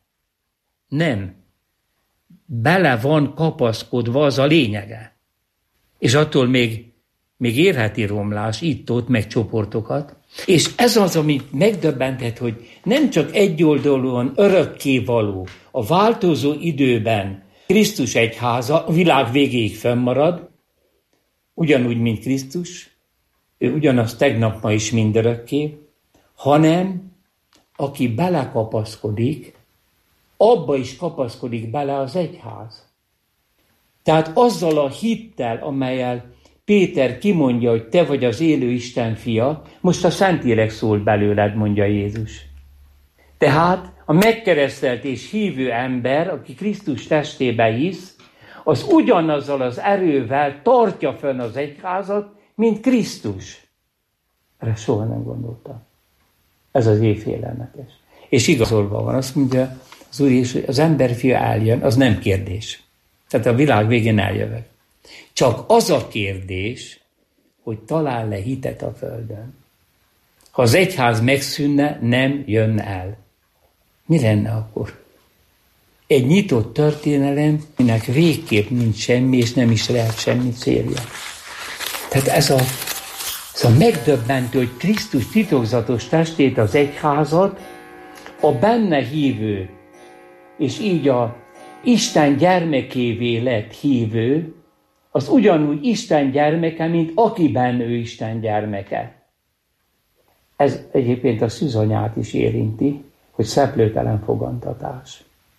Speaker 9: Nem. Bele van kapaszkodva, az a lényege. És attól még, még érheti romlás, itt-ott, meg csoportokat. És ez az, amit megdöbbentett, hogy nem csak egyoldalúan örökkévaló, a változó időben Krisztus egyháza a világ végéig fennmarad, ugyanúgy, mint Krisztus, ő ugyanaz tegnap, ma is mindörökké, hanem aki belekapaszkodik, abba is kapaszkodik bele az egyház. Tehát azzal a hittel, amellyel Péter kimondja, hogy te vagy az élő Isten fia, most a Szentlélek szólt belőled, mondja Jézus. Tehát a megkeresztelt és hívő ember, aki Krisztus testébe hisz, az ugyanazzal az erővel tartja fönn az egyházat, mint Krisztus. Erre soha nem gondoltam. Ez az évfélelmetes. És igazolva van, azt mondja az Úr Jézus, hogy az emberfia eljön, az nem kérdés. Tehát a világ végén eljövök. Csak az a kérdés, hogy talál le hitet a földön. Ha az egyház megszűnne, nem jönne el. Mi lenne akkor? Egy nyitott történelem, aminek végképp nincs semmi, és nem is lehet semmi célja. Tehát ez a, ez a megdöbbentő, hogy Krisztus titokzatos testét, az egyházat, a benne hívő, és így a Isten gyermekévé lett hívő, az ugyanúgy Isten gyermeke, mint akiben ő Isten gyermeke. Ez egyébként a szűzanyát is érinti, hogy szeplőtelen fogantatás.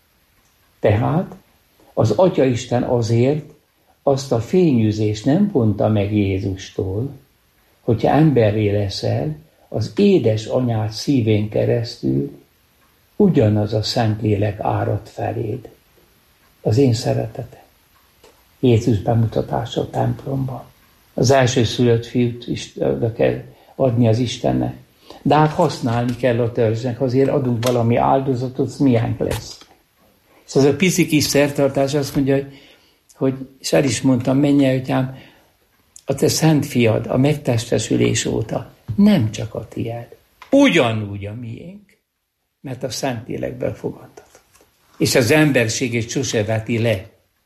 Speaker 9: Tehát az Atyaisten azért azt a fényűzést nem vonta meg Jézustól, hogyha emberré leszel, az édesanyád szívén keresztül ugyanaz a Szentlélek árad feléd. Az én szeretetem. Jézus bemutatása a templomban. Az elsőszülött fiút is oda kell adni az Istennek. De hát használni kell a törzsnek, azért adunk valami áldozatot, az milyen lesz. És az a pici kis szertartás azt mondja, hogy, hogy és el is mondtam, mennyei atyám, a te szent fiad a megtestesülés óta nem csak a tied, ugyanúgy a miénk, mert a Szentlélekből fogantatott. És az emberségét sose veti le.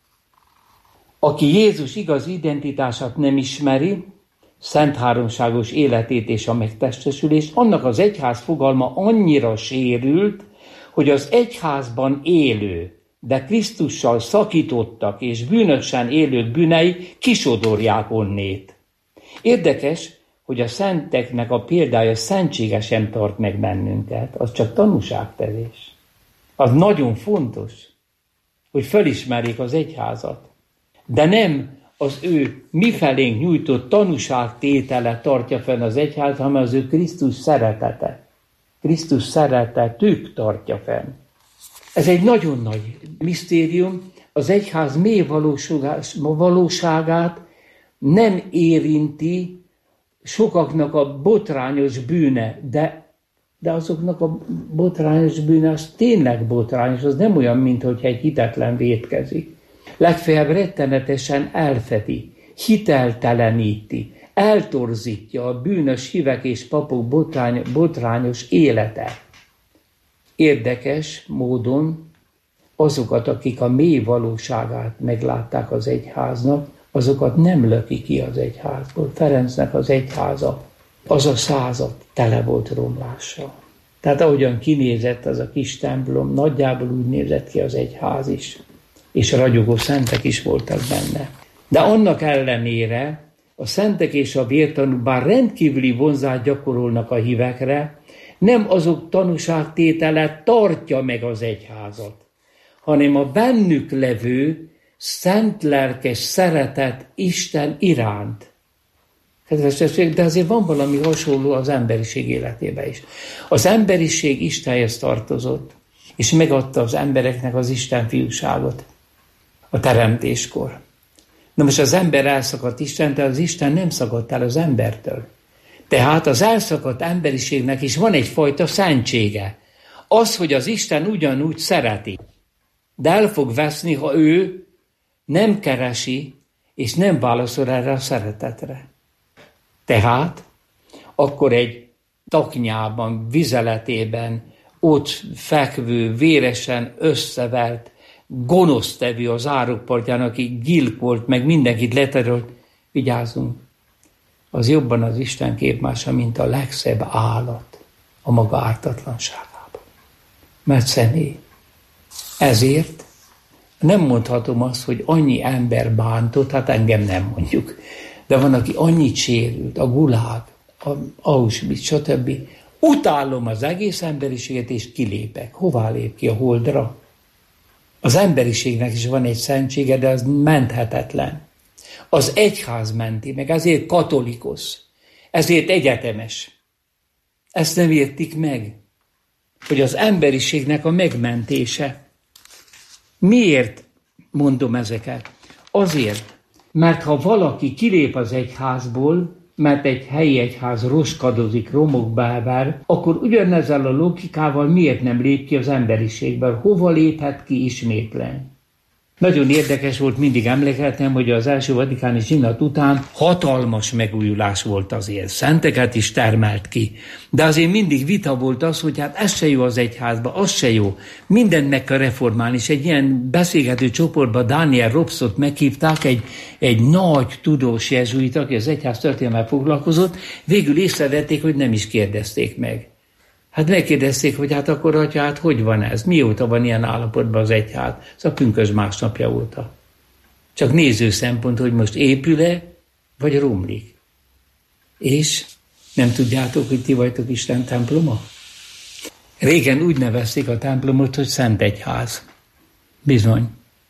Speaker 9: Aki Jézus igaz identitását nem ismeri, szent háromságos életét és a megtestesülést, annak az egyház fogalma annyira sérült, hogy az egyházban élő, de Krisztussal szakítottak és bűnösen élők bűnei kisodorják onnét. Érdekes, hogy a szenteknek a példája szentségesen tart meg bennünket, az csak tanúságtevés. Az nagyon fontos, hogy felismerjék az egyházat. De nem az ő mifelénk nyújtott tanúságtétele tartja fenn az egyház, hanem az ő Krisztus szeretete. Krisztus szeretetük tartja fenn. Ez egy nagyon nagy misztérium, az egyház mély valóságát nem érinti sokaknak a botrányos bűne, de, de azoknak a botrányos bűne az tényleg botrányos, az nem olyan, mint hogyha egy hitetlen vétkezik. Legfeljebb rettenetesen elfedi, hitelteleníti, eltorzítja a bűnös hívek és papok botrány, botrányos élete. Érdekes módon azokat, akik a mély valóságát meglátták az egyháznak, azokat nem löki ki az egyházból. Ferencnek az egyháza, az a század tele volt romlással. Tehát ahogyan kinézett az a kis templom, nagyjából úgy nézett ki az egyház is. És ragyogó szentek is voltak benne. De annak ellenére a szentek és a vértanúk bár rendkívüli vonzást gyakorolnak a hívekre, nem azok tanúságtétele tartja meg az egyházat, hanem a bennük levő szent lelkes szeretet Isten iránt. Kedves testvérek, de azért van valami hasonló az emberiség életében is. Az emberiség Istenhez tartozott, és megadta az embereknek az Isten fiúságot a teremtéskor. Na most az ember elszakadt Istentől, az Isten nem szakadt el az embertől. Tehát az elszakadt emberiségnek is van egyfajta szentsége. Az, hogy az Isten ugyanúgy szereti, de el fog veszni, ha ő nem keresi, és nem válaszol erre a szeretetre. Tehát akkor egy taknyában, vizeletében, ott fekvő, véresen összevert, gonosztevő az árokpartján, aki gyilkolt, meg mindenkit leterolt, vigyázzunk, az jobban az Isten képmása, mint a legszebb állat a maga ártatlanságában. Mert személy. Ezért nem mondhatom azt, hogy annyi ember bántott, hát engem nem mondjuk, de van, aki annyit sérült, a Gulág, a Auschwitz, stb. Utálom az egész emberiséget, és kilépek. Hová lép ki? A holdra? Az emberiségnek is van egy szentsége, de az menthetetlen. Az egyház menti meg, ezért katolikus, ezért egyetemes. Ezt nem értik meg, hogy az emberiségnek a megmentése. Miért mondom ezeket? Azért, mert ha valaki kilép az egyházból, mert egy helyi egyház roskadozik, romokba elvár, akkor ugyanezzel a logikával miért nem lép ki az emberiségből? Hova léphet ki ismétlen? Nagyon érdekes volt, mindig emlékeztem, hogy az első vatikáni zsinat után hatalmas megújulás volt azért. Szenteket is termelt ki. De azért mindig vita volt az, hogy hát ez se jó az egyházba, az se jó. Mindent meg kell reformálni, és egy ilyen beszélgető csoportban Daniel Robsot meghívták, egy, egy nagy tudós jezsuita, aki az egyház történelemmel foglalkozott, végül észrevették, hogy nem is kérdezték meg. Hát megkérdezték, hogy hát akkor, atya, hát hogy van ez? Mióta van ilyen állapotban az egyház? Ez a pünkösd másnapja óta. Csak néző szempont, hogy most épül-e, vagy romlik. És nem tudjátok, hogy ti vagytok Isten temploma? Régen úgy nevezték a templomot, hogy Szent Egyház. Bizony.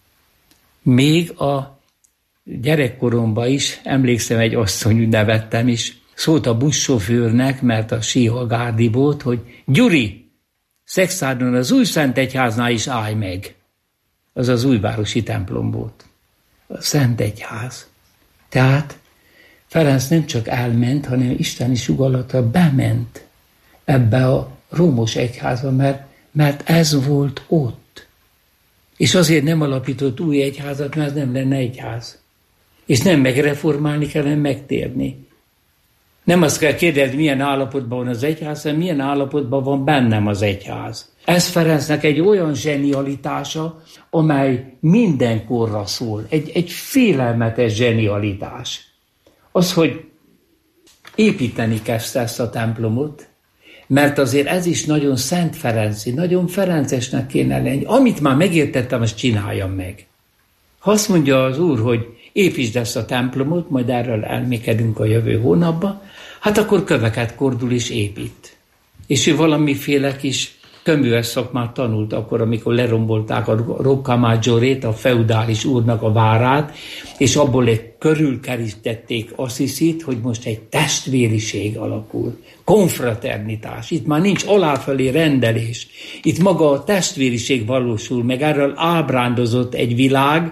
Speaker 9: Még a gyerekkoromban is, emlékszem, egy asszony, úgy nevettem is, szólt a buszsofőrnek, mert a síhagárdi volt, hogy Gyuri, Szexárdon az új Szent Egyháznál is állj meg. Az az újvárosi templom volt. A Szent Egyház. Tehát Ferenc nem csak elment, hanem isteni sugallata bement ebbe a rómos egyházba, mert, mert ez volt ott. És azért nem alapított új egyházat, mert ez nem lenne egyház. És nem megreformálni kell, hanem megtérni. Nem azt kell kérdezni, milyen állapotban van az egyház, hanem milyen állapotban van bennem az egyház. Ez Ferencnek egy olyan zsenialitása, amely mindenkorra szól. Egy, egy félelmetes zsenialitás. Az, hogy építeni kezdte ezt a templomot, mert azért ez is nagyon Szent Ferenci, nagyon ferencesnek kéne lenni. Amit már megértettem, azt csináljam meg. Ha azt mondja az Úr, hogy építsd ezt a templomot, majd erről elmékedünk a jövő hónapban, hát akkor köveket kordul és épít. És ő valamiféle kis köműves szakmát tanult akkor, amikor lerombolták a Rocca Maggiorét, a feudális úrnak a várát, és abból egy körülkerítették Asszisit, hogy most egy testvériség alakul. Konfraternitás. Itt már nincs aláfelé rendelés. Itt maga a testvériség valósul meg. Erről ábrándozott egy világ,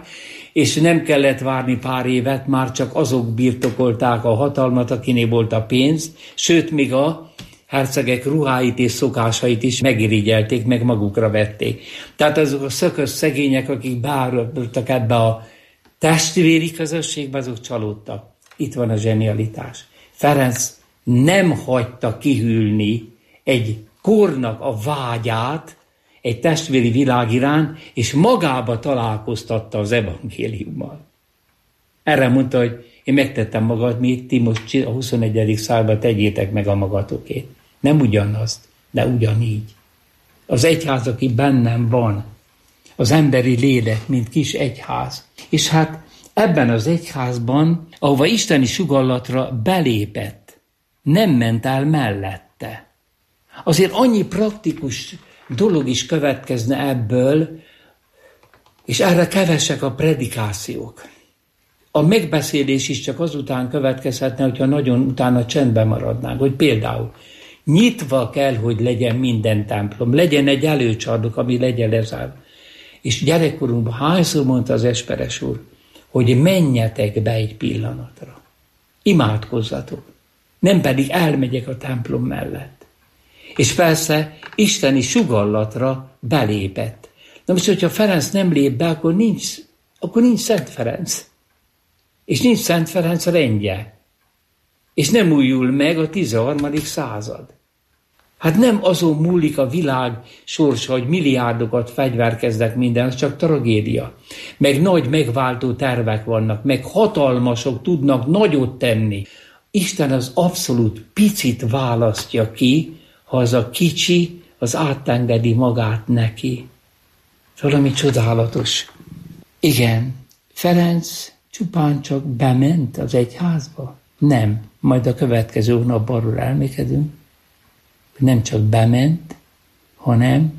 Speaker 9: és nem kellett várni pár évet, már csak azok birtokolták a hatalmat, akinél volt a pénz, sőt, még a hercegek ruháit és szokásait is megirigyelték, meg magukra vették. Tehát azok a szökös szegények, akik beállottak ebbe a testvéri közösségbe, azok csalódtak. Itt van a zsenialitás. Ferenc nem hagyta kihűlni egy kornak a vágyát, egy testvéri világ iránt, és magába találkoztatta az evangéliummal. Erre mondta, hogy én megtettem magad, mi ti most a huszonegyedik században tegyétek meg a magatokét. Nem ugyanazt, de ugyanígy. Az egyház, aki bennem van, az emberi lélek, mint kis egyház. És hát ebben az egyházban, ahova isteni sugallatra belépett, nem ment el mellette. Azért annyi praktikus dolog is következne ebből, és erre kevesek a predikációk. A megbeszélés is csak azután következhetne, hogyha nagyon utána csendben maradnánk, hogy például nyitva kell, hogy legyen minden templom, legyen egy előcsarnok, ami legyen lezárva. És gyerekkorunkban hányszor mondta az Esperes úr, hogy menjetek be egy pillanatra. Imádkozzatok. Nem pedig elmegyek a templom mellett. És persze isteni sugallatra belépett. Na most, hogyha Ferenc nem lép be, akkor nincs, akkor nincs Szent Ferenc. És nincs Szent Ferenc rendje. És nem újul meg a tizenharmadik század. Hát nem azon múlik a világ sorsa, hogy milliárdokat fegyverkeznek minden, az csak tragédia. Meg nagy megváltó tervek vannak, meg hatalmasok tudnak nagyot tenni. Isten az abszolút picit választja ki, ha az a kicsi, az átengedi magát neki. Valami csodálatos. Igen, Ferenc csupán csak bement az egyházba? Nem. Majd a következő napban arról elmékedünk. Nem csak bement, hanem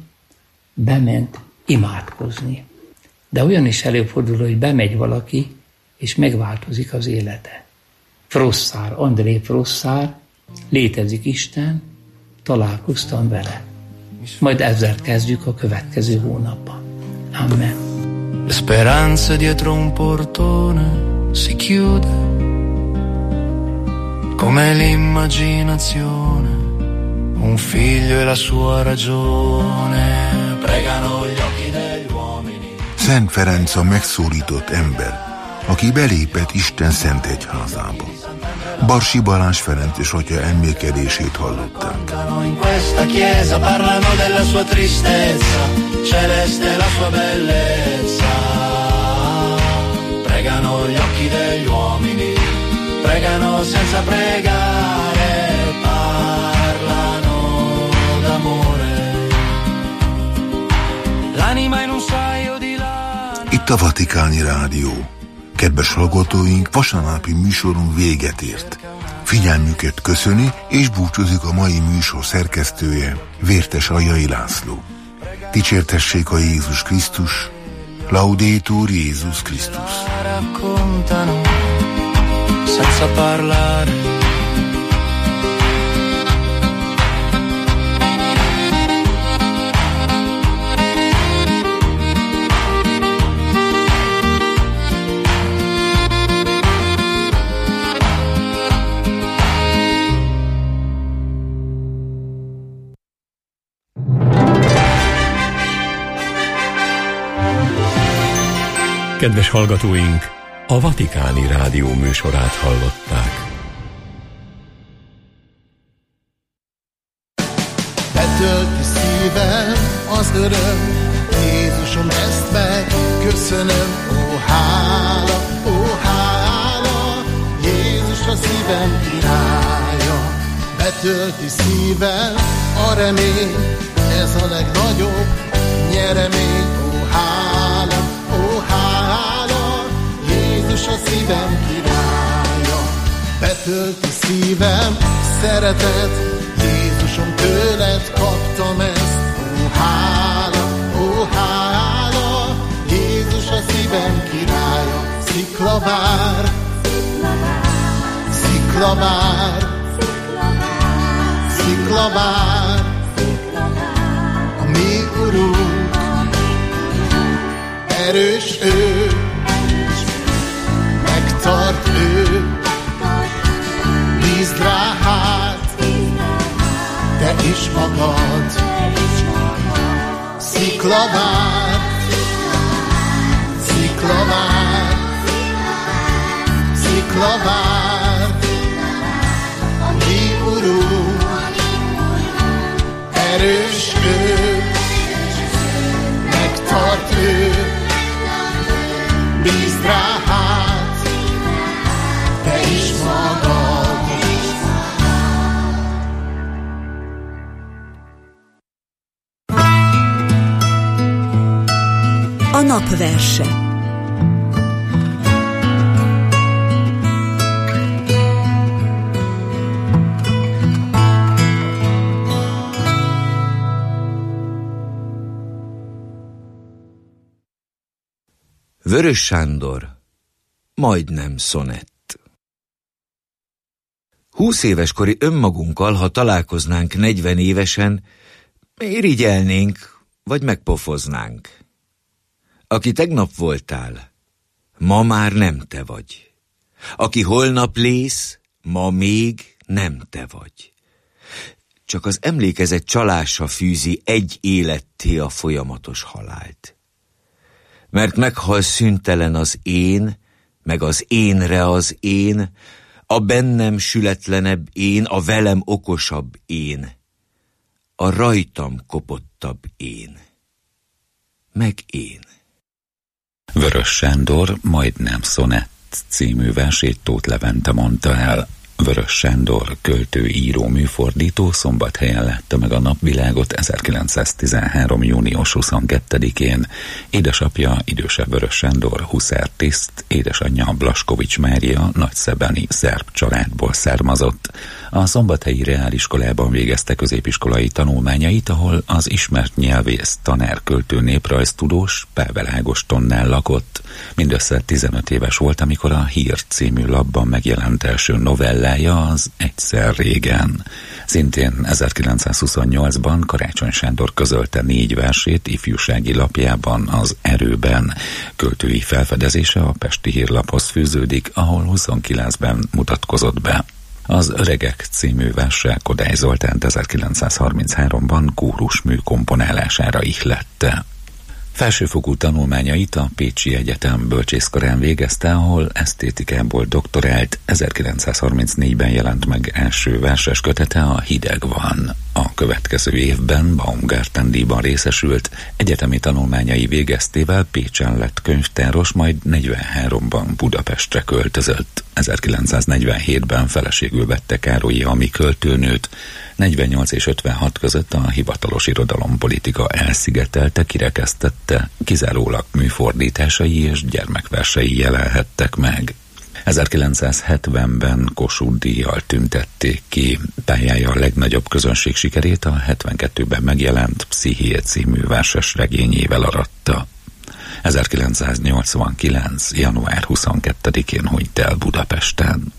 Speaker 9: bement imádkozni. De olyan is előfordul, hogy bemegy valaki, és megváltozik az élete. Frosszár, André Frosszár, létezik Isten, találkoztam vele. Majd ezzel kezdjük a következő hónapban. Amen.
Speaker 8: Speranza dietro un portone si chiude come l'immaginazione, un figlio e la sua ragione pregano gli occhi degli uomini.
Speaker 7: Szent Ferenc a megszólított ember, aki belépett Isten szent egyházába. Barsi Balázs Ferenc és atya emlékedését hallották.
Speaker 8: In questa chiesa parlano della sua tristezza, celeste la sua bellezza. Pregano gli occhi degli uomini, pregano senza pregare, parlano d'amore. L'anima in un saio di lana.
Speaker 7: Itt a Vatikáni Rádió. Kedves hallgatóink, vasárnapi műsorunk véget ért. Figyelmüket köszöni és búcsúzik a mai műsor szerkesztője, Vértes Aljai László. Dicsértessék a Jézus Krisztus, Laudetur Jézus Krisztus.
Speaker 8: Senza parlare.
Speaker 6: Kedves hallgatóink, a Vatikáni Rádió műsorát hallották.
Speaker 10: Betölti szívem az öröm, Jézusom, ezt megköszönöm. Ó, hála, ó, hála, Jézus a szívem királya. Betölti szívem a remény, ez a legnagyobb nyeremény. Ó, hála, ó, hála, Jézus a szívem királya. Betölti szívem szeretet, Jézusom, tőled kaptam ezt. Ó, hála, ó, hála, Jézus a szívem királya. Sziklavár, sziklavár, sziklavár, a mi Urunk, erős ő, Sziklavár, sziklavár, sziklavár, a mi urunk, erős ő, megtart ő, bízd rá hát, te is magad.
Speaker 2: A napverse.
Speaker 11: Vörös Sándor, majdnem szonett. Húsz éves kori önmagunkkal, ha találkoznánk negyven évesen, irigyelnénk, vagy megpofoznánk. Aki tegnap voltál, ma már nem te vagy. Aki holnap lész, ma még nem te vagy. Csak az emlékezet csalása fűzi egy életté a folyamatos halált. Mert meghal szüntelen az én, meg az énre az én, a bennem sületlenebb én, a velem okosabb én, a rajtam kopottabb én, meg én.
Speaker 12: Vörös Sándor majdnem szonett című versét Tóth Levente mondta el. Vörös Sándor, költő, író, műfordító Szombathelyen látta meg a napvilágot ezerkilencszáztizenhárom. június huszonkettedikén. Édesapja, idősebb Vörös Sándor, huszártiszt, édesanyja Blaskovics Mária nagyszebeni szerb családból származott. A szombathelyi reáliskolában végezte középiskolai tanulmányait, ahol az ismert nyelvész, tanár, költő, néprajztudós Pável Ágostonnál lakott. Mindössze tizenöt éves volt, amikor a Hír című lapban megjelent első novellája, az Egyszer régen. Szintén ezerkilencszázhuszonnyolcban Karácsony Sándor közölte négy versét ifjúsági lapjában, az Erőben. Költői felfedezése a Pesti Hírlaphoz fűződik, ahol huszonkilencben mutatkozott be. Az Öregek című verse Kodály Zoltánt ezerkilencszázharmincháromban kórusmű komponálására ihlette. Felsőfokú tanulmányait a Pécsi Egyetem bölcsészkarán végezte, ahol esztétikából doktorált. ezerkilencszázharmincnégyben jelent meg első verses kötete, A hideg van. A következő évben Baumgarten-díjban részesült, egyetemi tanulmányai végeztével Pécsen lett könyvtáros, majd negyvenháromban Budapestre költözött. ezerkilencszáznegyvenhétben feleségül vette Károlyi Ami költőnőt. negyvennyolc és ötvenhat között a hivatalos irodalompolitika elszigetelte, kirekesztette, kizárólag műfordításai és gyermekversei jelenhettek meg. ezerkilencszázhetvenben Kossuth-díjjal tüntették ki. Pályája a legnagyobb közönség sikerét a hetvenkettőben megjelent Psziché című verses regényével aratta. ezerkilencszáznyolcvankilenc. január huszonkettedikén hunyt el Budapesten.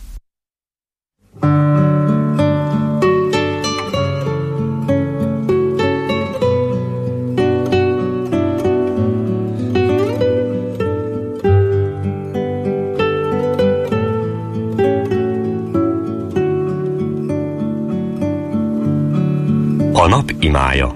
Speaker 6: A nap imája.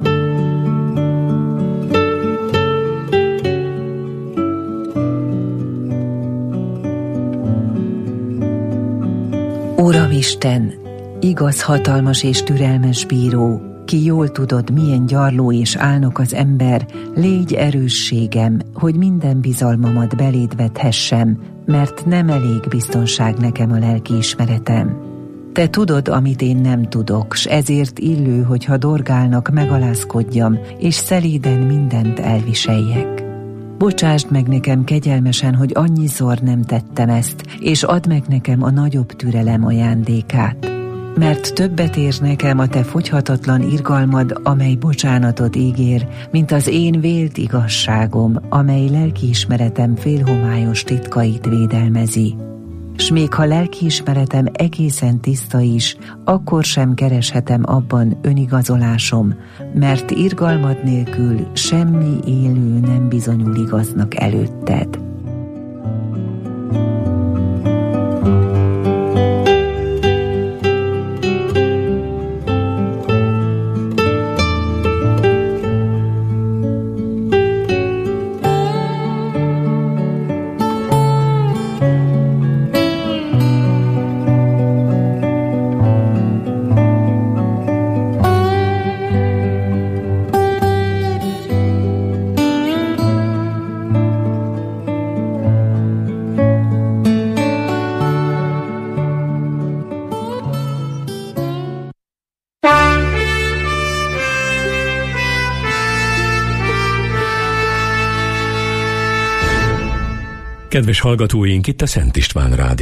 Speaker 13: Uramisten, igaz, hatalmas és türelmes bíró, ki jól tudod, milyen gyarló és álnok az ember, légy erősségem, hogy minden bizalmamat beléd vethessem, mert nem elég biztonság nekem a lelkiismeretem. Te tudod, amit én nem tudok, s ezért illő, hogyha dorgálnak, megalázkodjam, és szelíden mindent elviseljek. Bocsásd meg nekem kegyelmesen, hogy annyiszor nem tettem ezt, és add meg nekem a nagyobb türelem ajándékát. Mert többet ér nekem a te fogyhatatlan irgalmad, amely bocsánatot ígér, mint az én vélt igazságom, amely lelkiismeretem félhomályos titkait védelmezi. S még ha lelkiismeretem egészen tiszta is, akkor sem kereshetem abban önigazolásom, mert irgalmad nélkül semmi élő nem bizonyul igaznak előtted.
Speaker 6: Kedves hallgatóink, itt a Szent István Rádió.